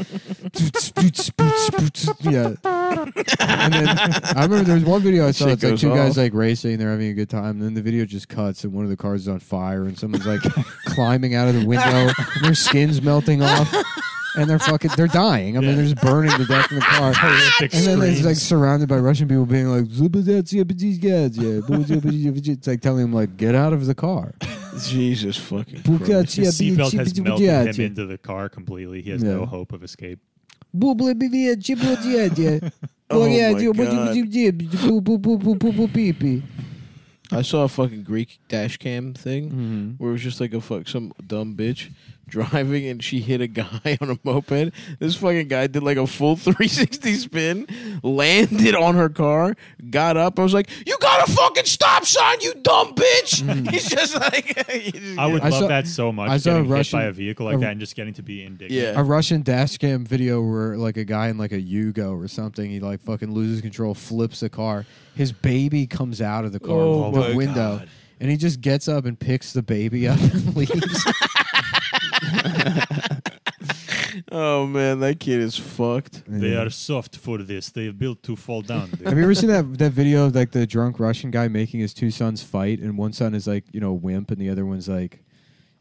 yeah. And then I remember there was one video I saw. Shit It's like goes two guys off. like racing, they're having a good time. And then the video just cuts, and one of the cars is on fire, and someone's like climbing out of the window, and their skin's melting off, and they're fucking they're dying. I mean, Yeah. they're just burning to death in the car. Horrific And then it's like screams. surrounded by Russian people being like, it's like telling him like, get out of the car. Jesus fucking His Christ. His seatbelt has melted him into the car completely. He has Yeah. no hope of escape. Oh my I saw a fucking Greek dash cam thing Mm-hmm. where it was just like a fuck some dumb bitch driving and she hit a guy on a moped. This fucking guy did like a full three sixty spin, landed on her car, got up. I was like, "You got a fucking stop sign, you dumb bitch!" He's just like, he just- I would I love saw- that so much. I saw a getting hit Russian- by a vehicle like a- that and just getting to be indignant. Yeah. A Russian dash cam video where like a guy in like a Yugo or something, he like fucking loses control, flips the car. His baby comes out of the car Oh the my window, God. and he just gets up and picks the baby up and leaves. Oh man, that kid is fucked. They are soft for this. They are built to fall down. Have you ever seen that that video of like the drunk Russian guy making his two sons fight, and one son is like you know a wimp, and the other one's like,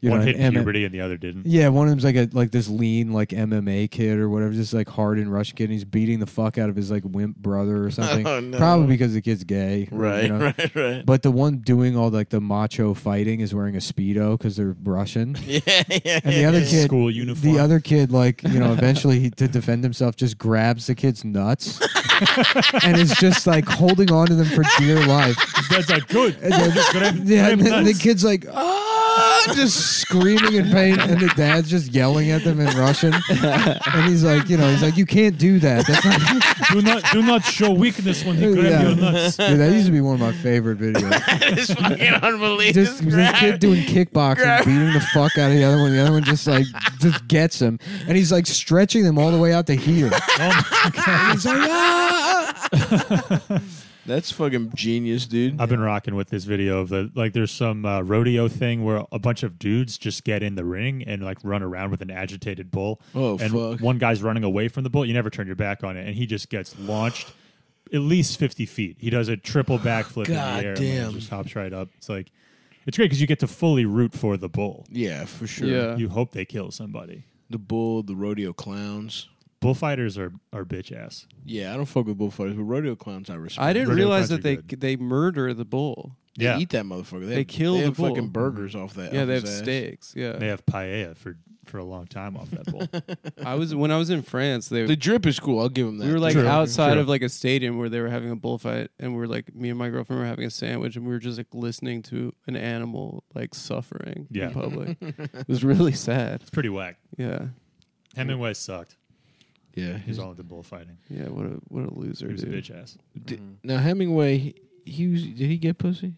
you One know, hit an M- puberty and the other didn't. Yeah, one of them's like a like this lean like M M A kid or whatever, just like hardened Russian kid. And he's beating the fuck out of his like wimp brother or something. Oh, no. Probably because the kid's gay, or, Right, you know. right, right. But the one doing all like the macho fighting is wearing a speedo because they're Russian. Yeah, yeah. And the other kid, School uniform. the other kid, like you know, eventually he, to defend himself, just grabs the kid's nuts and is just like holding on to them for dear life. That's like good. And then- Grab- yeah, grab and then the nuts. kid's like, ah, just screaming in pain, and the dad's just yelling at them in Russian. And he's like, you know, he's like, you can't do that. That's not. do not do not show weakness when he grabs Yeah. your nuts. Dude, that used to be one of my favorite videos. It's fucking unbelievable. Just this kid doing kickboxing, grab- beating the fuck out of the other one. The other one just like just gets him, and he's like stretching them all the way out to here. Oh my God. He's like, ah! That's fucking genius, dude. I've been rocking with this video of the like. There's some uh, rodeo thing where a bunch of dudes just get in the ring and like run around with an agitated bull. Oh, and fuck. one guy's running away from the bull. You never turn your back on it, and he just gets launched at least fifty feet. He does a triple backflip in the God air and damn. like, just hops right up. It's like it's great because you get to fully root for the bull. Yeah, for sure. Yeah. You hope they kill somebody. The bull, the rodeo clowns. Bullfighters are are bitch ass. Yeah, I don't fuck with bullfighters, but rodeo clowns I respect. I didn't Rodeo realize clowns that are they good. they murder the bull. They Yeah, eat that motherfucker. They, They have, kill they the have bull. fucking burgers off that. Yeah, off they have his ass. steaks. Yeah, they have paella for for a long time off that bull. I was when I was in France. They The drip is cool. I'll give them that. we were like True, outside true. of like a stadium where they were having a bullfight, and we were like me and my girlfriend were having a sandwich, and we were just like listening to an animal like suffering Yeah. in public. It was really sad. It's pretty whack. Yeah, Hemingway sucked. yeah. He's all into bullfighting. yeah. What a what a loser, He was a dude. bitch ass. D- Now Hemingway, he, he was. Did he get pussy?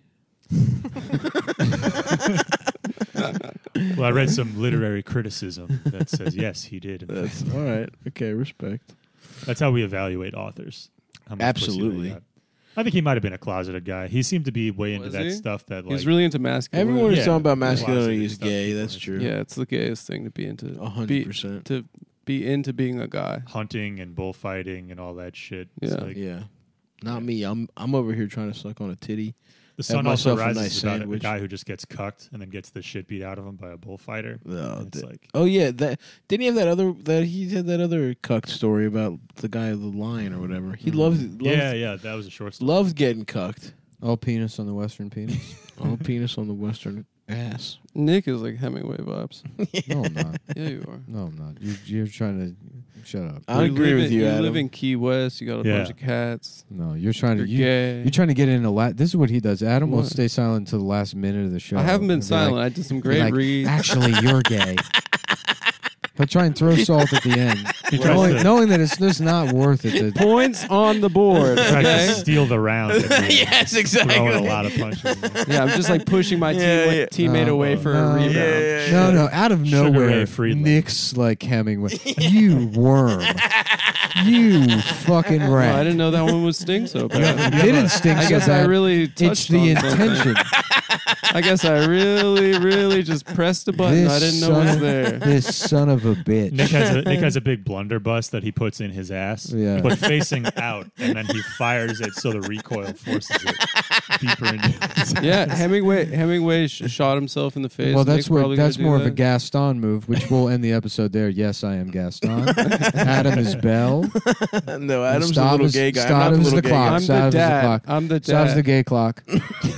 Well, I read some literary criticism that says yes, he did. in That's fact. all right. Okay, respect. That's how we evaluate authors. How much pussy they Absolutely. got. I think he might have been a closeted guy. He seemed to be way into Was that he? stuff that He like was really into masculinity. Everyone is Yeah, talking about closeted masculinity is stuff gay. people That's are true. Yeah, it's the gayest thing to be into. A hundred Be- percent. To be into being a guy. hunting and bullfighting and all that shit. It's Yeah. like, Yeah. Not me. I'm I'm over here trying to suck on a titty. the sun myself also a rises nice about a sandwich. guy who just gets cucked and then gets the shit beat out of him by a bullfighter. Oh, It's di- like oh yeah, that didn't he have that other that he had that other cucked story about the guy the lion or whatever. He loved, loved yeah, yeah, that was a short story. loved getting cucked. All penis on the western penis. All penis on the western ass. Nick is like Hemingway vibes. No, I'm not. Yeah, you are. No, I'm not. You, you're trying to shut up. I You agree live with in, you, You Adam. live in Key West. You got a Yeah. bunch of cats. No, you're trying You're to. You, gay. You're trying to get into la This is what he does. Adam will What? stay silent until the last minute of the show. I haven't been And be like- silent. I did some be great like, reads. Actually, you're gay. He'll try and throw salt at the end, He tries knowing, to- knowing that it's just not worth it. To, Points on the board. Tries to Okay. steal the round. and you're Yes, exactly. Throwing a lot of punches. Yeah, I'm just like pushing my Yeah, team, yeah. teammate No, away for no. a rebound. Yeah, yeah, no, no, out of Sugar nowhere, Ray Friedland. Nick's like Hemingway. You worm. You fucking Oh, rat. I didn't know that one would sting so It bad. didn't stink I so guess I bad. really It's touched the on something. intention. I guess I really, really just pressed a button. This I didn't know it was son- there. This son of a bitch. Nick has a Nick has a big blunderbuss that he puts in his ass, Yeah. but facing out, and then he fires it so the recoil forces it deeper into. His Yeah, ass. Hemingway Hemingway sh- shot himself in the face. Well, that's Nick's what probably gonna that's do more of a that. Gaston move, which will end the episode there. Yes, I am Gaston. Adam is Belle. No, Adam's the Stav little is- gay guy. Stav I'm not the is little the gay clock. guy. I'm Stav's the the dad. clock. I'm the Stav's the dad. gay clock.